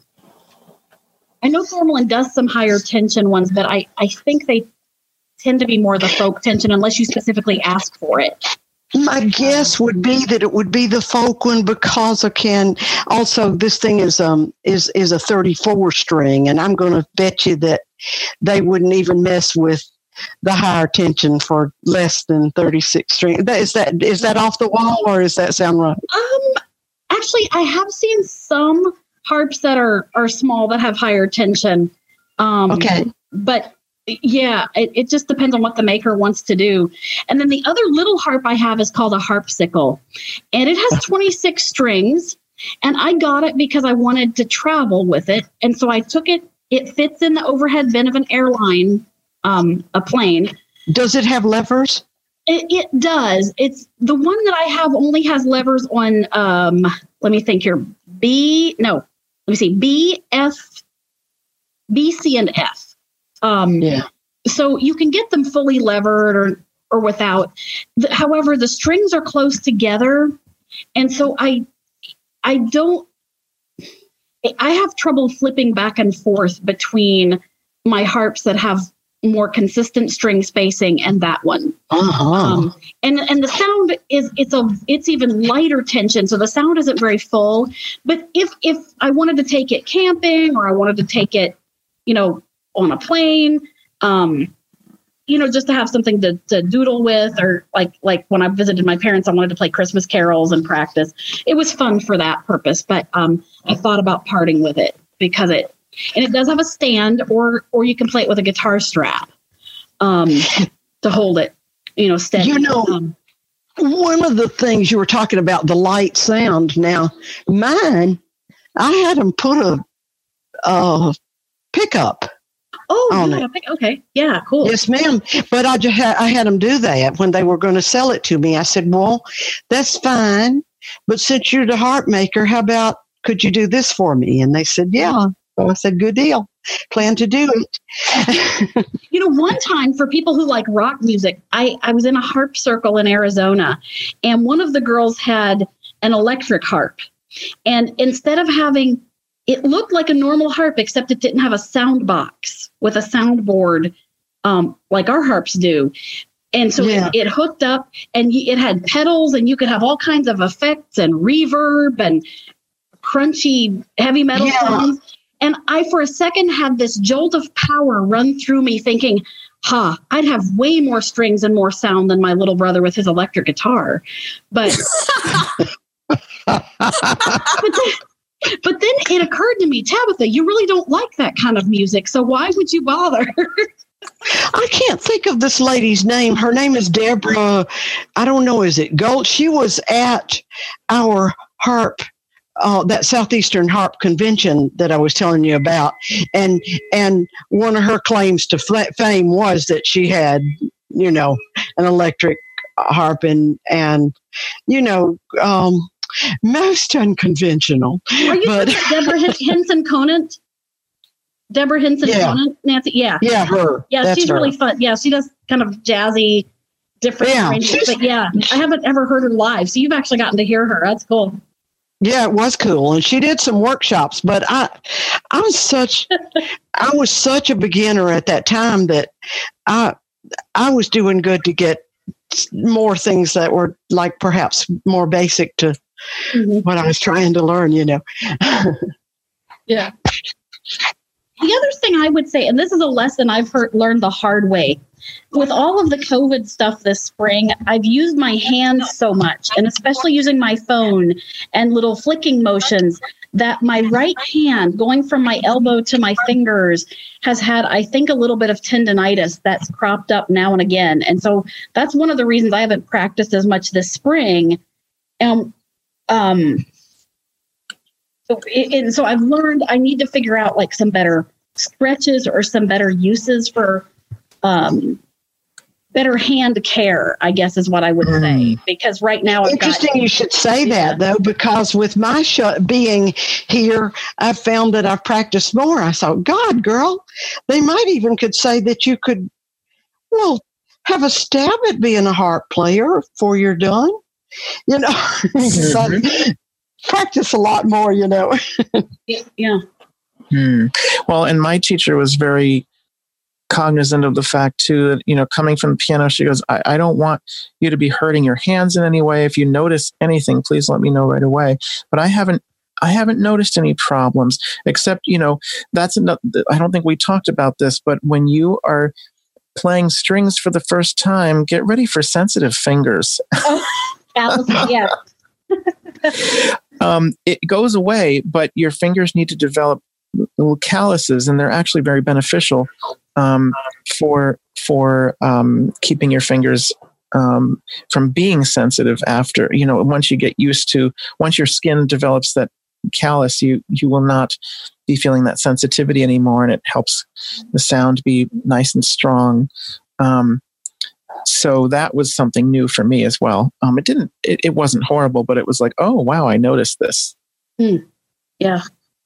I know Thormalin does some higher tension ones, but I think they tend to be more the folk tension unless you specifically ask for it. My guess would be that it would be the folk one, because also this thing is a 34 string, and I'm going to bet you that they wouldn't even mess with the higher tension for less than 36 string. Is that off the wall, or does that sound right? Actually, I have seen some harps that are small that have higher tension. Okay. But yeah, it just depends on what the maker wants to do. And then the other little harp I have is called a harpsicle, and it has 26 strings, and I got it because I wanted to travel with it. And so I took it. It fits in the overhead bin of an airline, a plane. Does it have levers? It does. It's the one that I have only has levers on, let me think here. B, F, B, C, and F. Yeah. So you can get them fully levered or without. However, the strings are close together. And so I have trouble flipping back and forth between my harps that have more consistent string spacing and that one. Uh-huh. And the sound it's even lighter tension, so the sound isn't very full. But if I wanted to take it camping, or I wanted to take it, on a plane, just to have something to doodle with, or like when I visited my parents, I wanted to play Christmas carols and practice. It was fun for that purpose, but I thought about parting with it because it does have a stand, or you can play it with a guitar strap to hold it, steady. One of the things you were talking about, the light sound. Now, mine, I had them put a pickup. Oh, okay. Yeah, cool. Yes, ma'am. But I had them do that when they were going to sell it to me. I said, well, that's fine. But since you're the harp maker, how about, could you do this for me? And they said, yeah. So I said, good deal. Plan to do it. One time, for people who like rock music, I was in a harp circle in Arizona, and one of the girls had an electric harp. And instead of having, it looked like a normal harp, except it didn't have a sound box with a soundboard like our harps do. And so it hooked up, and it had pedals, and you could have all kinds of effects and reverb and crunchy heavy metal sounds. And I, for a second, had this jolt of power run through me thinking, I'd have way more strings and more sound than my little brother with his electric guitar. But but then it occurred to me, Tabitha, you really don't like that kind of music, so why would you bother? I can't think of this lady's name. Her name is Deborah. I don't know. Is it Gold? She was at our harp, that Southeastern Harp Convention that I was telling you about. And one of her claims to fame was that she had, an electric harp and most unconventional. Are you Deborah Henson Conant? Deborah Henson Conant, Nancy? Yeah. Yeah, her. Yeah, that's she's her. really fun. Yeah, she does kind of jazzy, different arrangements. But I haven't ever heard her live. So you've actually gotten to hear her. That's cool. Yeah, it was cool. And she did some workshops, but I was such a beginner at that time that I was doing good to get more things that were like perhaps more basic to what I was trying to learn, Yeah. The other thing I would say, and this is a lesson I've learned the hard way, with all of the COVID stuff this spring, I've used my hands so much, and especially using my phone and little flicking motions, that my right hand, going from my elbow to my fingers, has had, I think, a little bit of tendonitis that's cropped up now and again. And so that's one of the reasons I haven't practiced as much this spring. So I've learned I need to figure out like some better stretches or some better uses for better hand care, I guess is what I would say. Because right now, you should say that though, because with my being here, I've found that I've practiced more. I thought, God, girl, they might even could say that you could, have a stab at being a harp player before you're done. Practice a lot more, Yeah. Well, and my teacher was very cognizant of the fact too that, coming from the piano, she goes, I don't want you to be hurting your hands in any way. If you notice anything, please let me know right away. But I haven't noticed any problems, except, that's another, I don't think we talked about this, but when you are playing strings for the first time, get ready for sensitive fingers. Yeah. It goes away, but your fingers need to develop little calluses, and they're actually very beneficial for keeping your fingers from being sensitive after. Once you get used to, once your skin develops that callus, you will not be feeling that sensitivity anymore, and it helps the sound be nice and strong. So that was something new for me as well. It wasn't horrible, but it was like, oh wow, I noticed this. Yeah.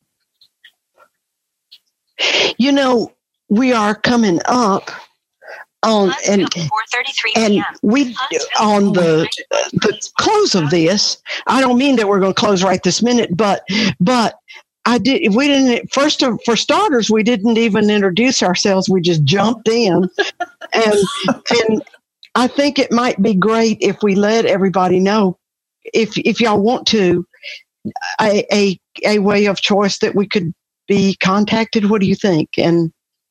We are coming up on and we on the close of this. I don't mean that we're going to close right this minute, but we didn't for starters, we didn't even introduce ourselves. We just jumped in, and I think it might be great if we let everybody know, if y'all want to, a way of choice that we could be contacted. What do you think? And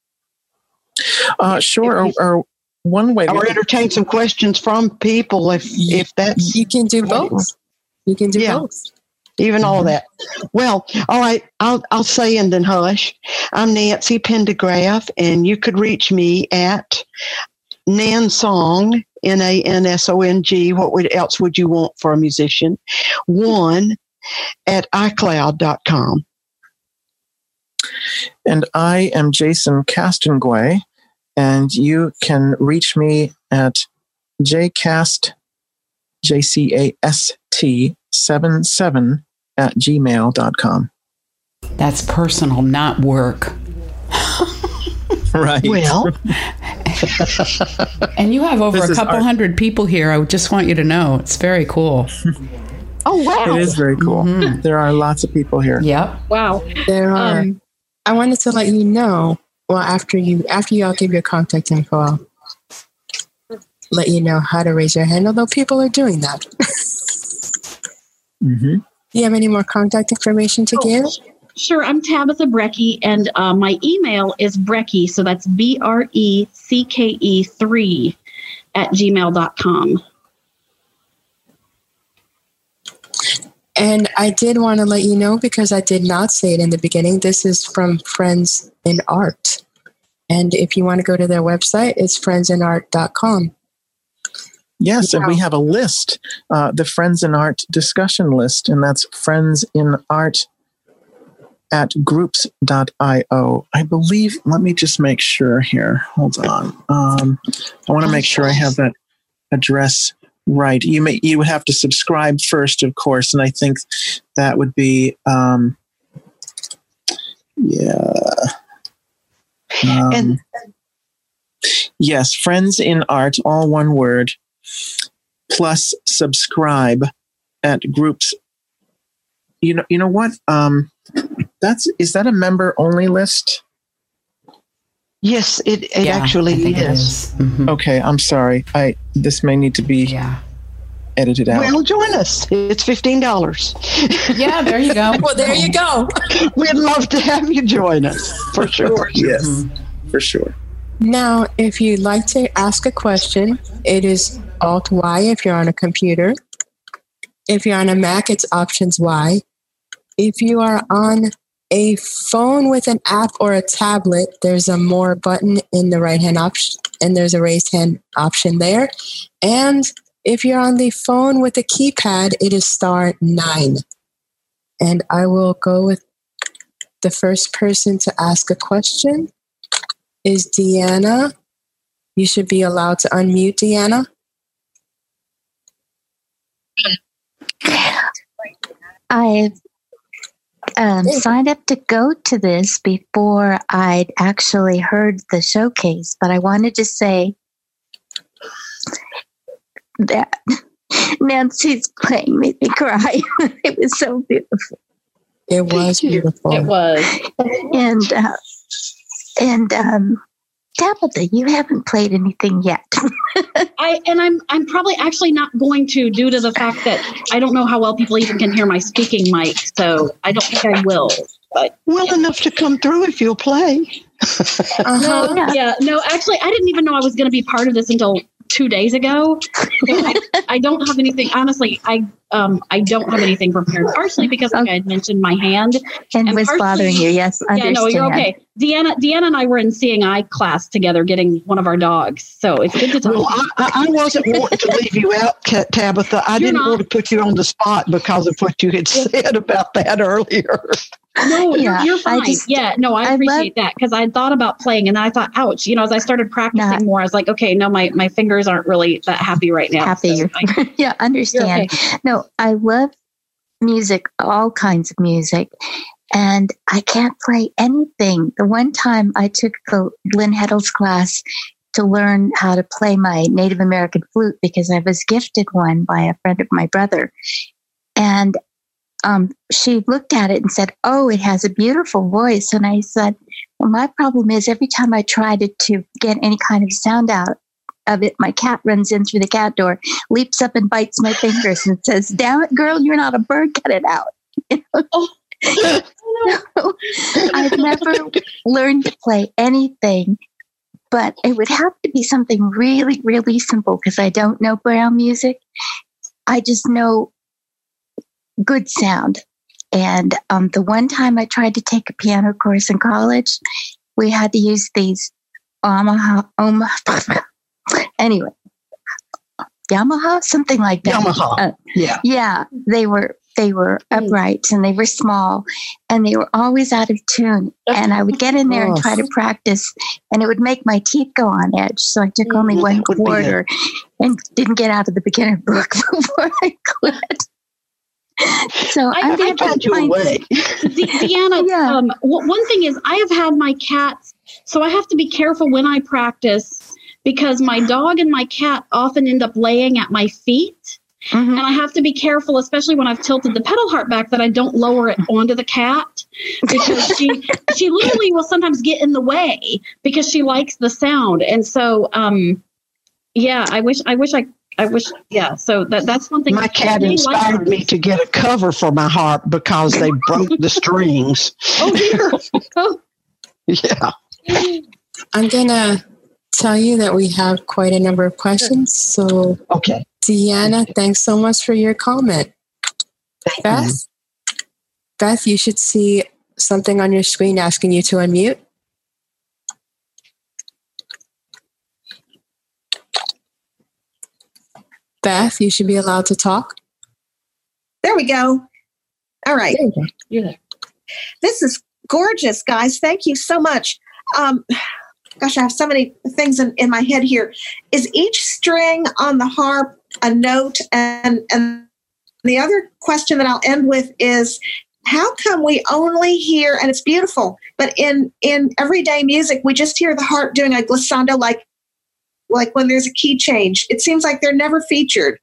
sure. Or one way, or entertain some questions from people. If that's, you can do both. You can do both. Even all of that. Well, all right. I'll say and then hush. I'm Nancy Pendergraph, and you could reach me at Nansong, Nansong. What else would you want for a musician? 1 at iCloud.com. And I am Jason Castonguay, and you can reach me at jcast77@gmail.com. That's personal, not work. Right. Well, and you have over a couple hundred people here. I just want you to know. It's very cool. Oh, wow. It is very cool. Mm-hmm. There are lots of people here. Yep. Wow. There are. I wanted to let you know, after you all give your contact info, I'll let you know how to raise your hand, although people are doing that. Mm-hmm. Do you have any more contact information to give? Sure. I'm Tabitha Brecky, and my email is Brecky, so that's BRECKE 3 @gmail.com. And I did want to let you know, because I did not say it in the beginning, this is from Friends in Art. And if you want to go to their website, it's friendsinart.com. Yes, and we have a list, the Friends in Art discussion list, and that's friendsinart@groups.io. I believe, let me just make sure here. Hold on. I want to make sure I have that address right. You would have to subscribe first, of course, and I think that would be yes, Friends in Art, all one word, plus subscribe at groups. You know what? Is that a member only list? Yes, it actually is. Mm-hmm. Okay, I'm sorry. This may need to be edited out. Well, join us. It's $15. Yeah, there you go. Well, there you go. We'd love to have you join us, for sure. Yes, for sure. Now, if you'd like to ask a question, it is Alt-Y if you're on a computer. If you're on a Mac, it's Options-Y. If you are on a phone with an app or a tablet, there's a More button in the right-hand option, and there's a raised hand option there. And if you're on the phone with a keypad, it is *9. And I will go with the first person to ask a question is Deanna. You should be allowed to unmute, Deanna. I signed up to go to this before I'd actually heard the showcase, but I wanted to say that Nancy's playing made me cry. It was so beautiful. It was beautiful. It was. And Tabitha, you haven't played anything yet. I'm probably actually not going to, due to the fact that I don't know how well people even can hear my speaking mic, so I don't think I will. But well enough to come through if you'll play. No, actually, I didn't even know I was going to be part of this until 2 days ago. So I don't have anything. Honestly, I don't have anything prepared. Partially because, like I had mentioned, my hand and was bothering you. Yes, understand. Yeah, no, you're okay. Deanna and I were in seeing eye class together, getting one of our dogs. So it's good to talk. Well, I wasn't wanting to leave you out, Tabitha. I didn't want to put you on the spot because of what you had said about that earlier. No, you're fine. I appreciate that because I thought about playing and I thought, ouch, as I started practicing more, I was like, okay, no, my fingers aren't really that happy right now. Understand. Okay. No, I love music, all kinds of music, and I can't play anything. The one time I took the Lynn Heddles class to learn how to play my Native American flute because I was gifted one by a friend of my brother. And she looked at it and said, "Oh, it has a beautiful voice." And I said, "Well, my problem is every time I try to get any kind of sound out of it, my cat runs in through the cat door, leaps up and bites my fingers and says, 'Damn it, girl, you're not a bird, cut it out.'" So, I've never learned to play anything, but it would have to be something really, really simple because I don't know Braille music. I just know good sound. And the one time I tried to take a piano course in college, we had to use these Yamaha, something like that. Yamaha. Yeah, they were upright and they were small and they were always out of tune. And I would get in there and try to practice and it would make my teeth go on edge. So I took only one quarter and didn't get out of the beginner book before I quit. So I'm going to find you a way. Deanna, one thing is I have had my cats, so I have to be careful when I practice because my dog and my cat often end up laying at my feet. Mm-hmm. And I have to be careful, especially when I've tilted the pedal harp back, that I don't lower it onto the cat because she literally will sometimes get in the way because she likes the sound. And so, so that's one thing. My cat inspired me to get a cover for my harp because they broke the strings. Oh, dear. Oh. Yeah. I'm going to tell you that we have quite a number of questions. So, okay. Deanna, thanks so much for your comment. Beth, you should see something on your screen asking you to unmute. Beth, you should be allowed to talk. There we go. All right. Yeah. This is gorgeous, guys. Thank you so much. Gosh, I have so many things in my head here. Is each string on the harp a note? And the other question that I'll end with is, how come we only hear, and it's beautiful, but in everyday music, we just hear the harp doing a glissando like when there's a key change? It seems like they're never featured.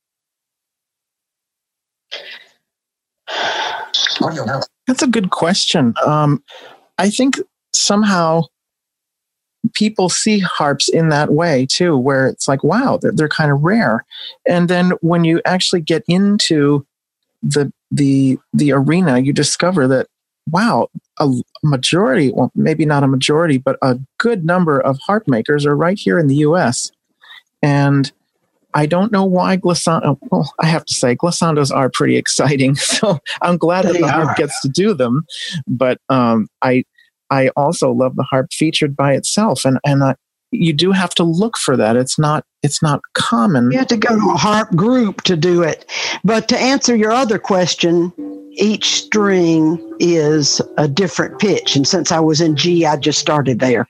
That's a good question. I think somehow people see harps in that way too, where it's like, wow, they're kind of rare. And then when you actually get into the arena, you discover that, wow, a majority, well, maybe not a majority, but a good number of harp makers are right here in the U.S. And I don't know why glissando. Well, I have to say glissandos are pretty exciting. So I'm glad that the harp gets to do them. But I also love the harp featured by itself, and you do have to look for that. It's not common. You have to go to a harp group to do it. But to answer your other question, each string is a different pitch. And since I was in G, I just started there.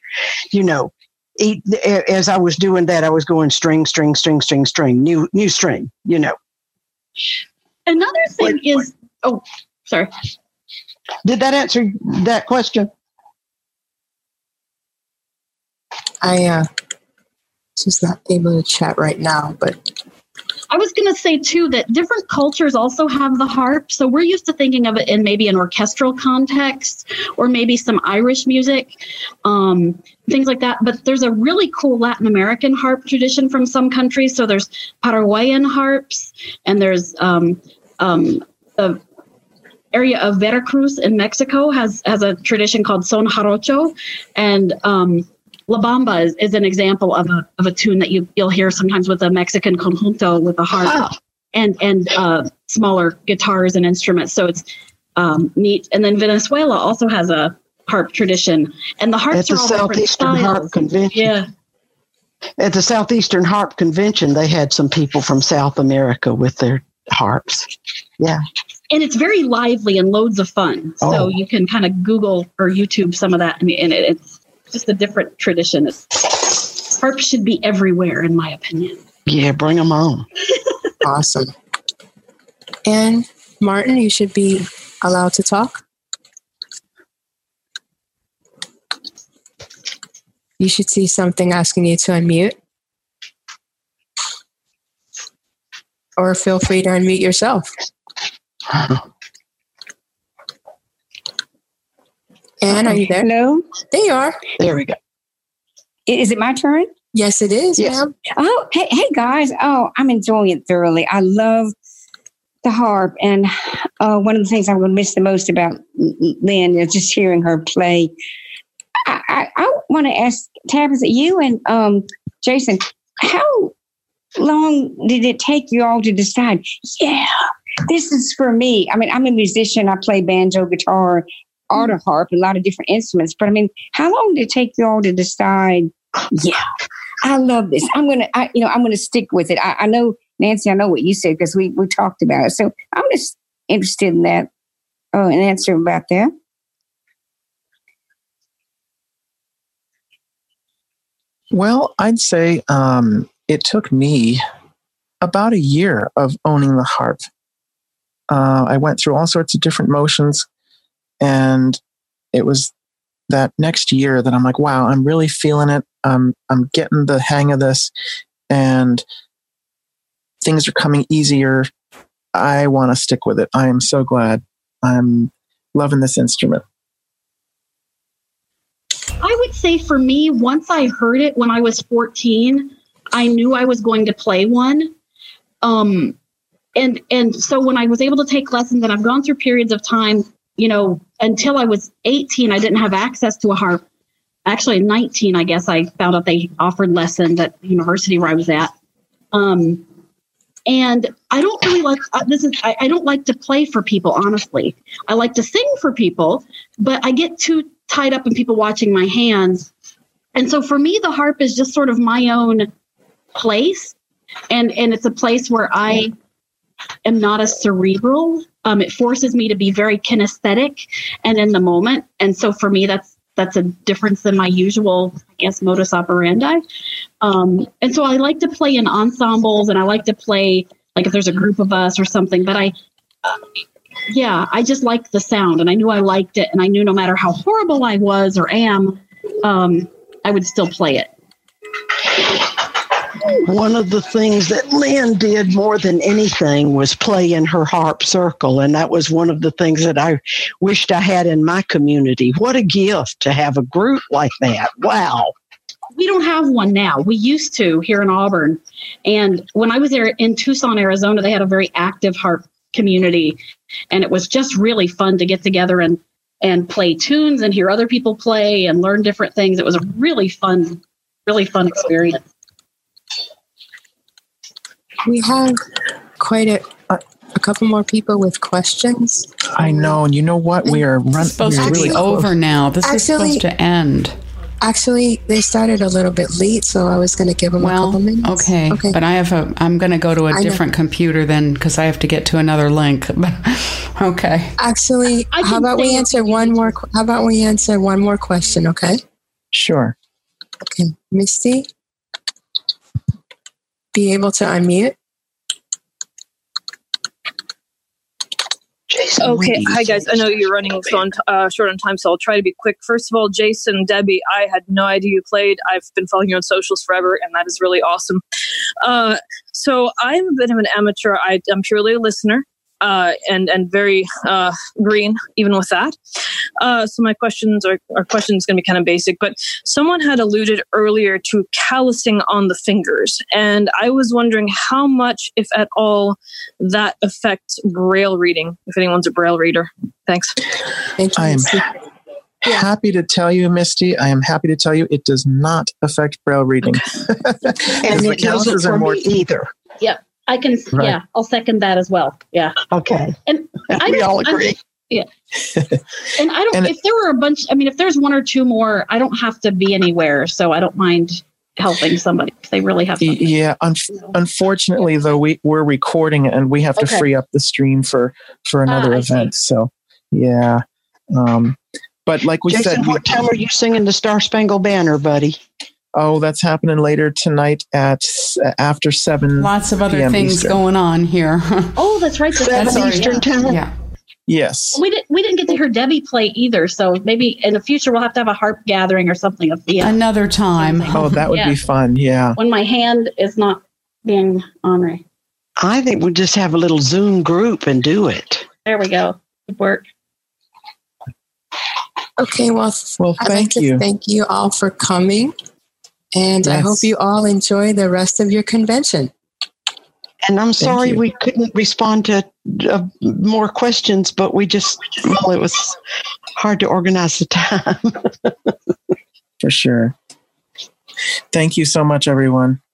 As I was doing that, I was going string, string, string, string, string, new string, Another thing is, oh, sorry. Did that answer that question? I just not able to chat right now, but I was going to say too that different cultures also have the harp. So we're used to thinking of it in maybe an orchestral context or maybe some Irish music, things like that. But there's a really cool Latin American harp tradition from some countries. So there's Paraguayan harps, and there's the area of Veracruz in Mexico has a tradition called son jarocho, and La Bamba is an example of a tune that you'll hear sometimes with a Mexican conjunto with a harp and smaller guitars and instruments. So it's neat. And then Venezuela also has a harp tradition, and the harps are all different styles. Harp Convention. Yeah. At the Southeastern Harp Convention, they had some people from South America with their harps. Yeah. And it's very lively and loads of fun. So you can kind of Google or YouTube some of that. And it's just a different tradition. Harp should be everywhere, in my opinion. Yeah, bring them on. Awesome. And Martin, you should be allowed to talk. You should see something asking you to unmute. Or feel free to unmute yourself. Anne, are you there? Hello? There you are. There we go. Is it my turn? Yes, it is, ma'am. Oh, hey, guys. Oh, I'm enjoying it thoroughly. I love the harp. And one of the things I'm going to miss the most about Lynn is just hearing her play. I want to ask Tabitha, you and Jason, how long did it take you all to decide, this is for me? I mean, I'm a musician. I play banjo, guitar, auto harp, a lot of different instruments. But I mean, how long did it take you all to decide, I love this. I'm gonna stick with it. I know, Nancy, I know what you said because we talked about it. So I'm just interested in that, an answer about that. Well, I'd say it took me about a year of owning the harp. I went through all sorts of different motions, and it was that next year that I'm like, wow, I'm really feeling it. I'm getting the hang of this, and things are coming easier. I want to stick with it. I am so glad. I'm loving this instrument. I would say for me, once I heard it when I was 14, I knew I was going to play one. And so when I was able to take lessons, and I've gone through periods of time, until I was 18, I didn't have access to a harp. Actually, at 19, I guess I found out they offered lessons at the university where I was at. And I don't really like I don't like to play for people, honestly. I like to sing for people, but I get too tied up in people watching my hands. And so for me, the harp is just sort of my own place. And it's a place where I am not as cerebral. It forces me to be very kinesthetic and in the moment. And so for me, that's a difference than my usual, I guess, modus operandi. And so I like to play in ensembles, and I like to play like if there's a group of us or something. But I just like the sound, and I knew I liked it, and I knew no matter how horrible I was or am, I would still play it. One of the things that Lynn did more than anything was play in her harp circle. And that was one of the things that I wished I had in my community. What a gift to have a group like that. Wow. We don't have one now. We used to here in Auburn. And when I was there in Tucson, Arizona, they had a very active harp community. And it was just really fun to get together and and play tunes and hear other people play and learn different things. It was a really fun experience. We have quite a couple more people with questions. I know, and you know what? We are supposed to be over now. This is supposed to end. Actually, they started a little bit late, so I was going to give them a couple minutes. Okay. But I'm going to go to a different computer then because I have to get to another link. Okay. Actually, how about we answer one more question, okay? Sure. Okay. Misty, be able to unmute? Jason, okay, hi guys. I know you're running short on time, so I'll try to be quick. First of all, Jason, Debbie, I had no idea you played. I've been following you on socials forever, and that is really awesome. So I'm a bit of an amateur. I'm purely a listener, and very green, even with that. So my questions are going to be kind of basic, but someone had alluded earlier to callousing on the fingers, and I was wondering how much, if at all, that affects Braille reading, if anyone's a Braille reader. Thanks. Thank you, I am Misty. happy to tell you, Misty, it does not affect Braille reading. And it doesn't for me either. Yep. I can, Right. Yeah, I'll second that as well. Yeah. Okay. And We all agree. Yeah. And I don't, if there were if there's one or two more, I don't have to be anywhere. So I don't mind helping somebody if they really have something. Yeah. Unfortunately, though, we're recording and we have to free up the stream for another event. So, yeah. But like we Jason, said, what time are you singing the Star Spangled Banner, buddy? Oh, that's happening later tonight at after 7. Lots of other PM things Eastern. going on here. Oh, that's right. 7 Eastern time? Yeah. Yes. We didn't get to hear Debbie play either. So maybe in the future we'll have to have a harp gathering or something. Another time. Oh, that would be fun. Yeah. When my hand is not being ornery. I think we'll just have a little Zoom group and do it. There we go. Good work. Okay, well, I'd like to thank you all for coming. And I hope you all enjoy the rest of your convention. And I'm sorry we couldn't respond to more questions, but it was hard to organize the time. For sure. Thank you so much, everyone.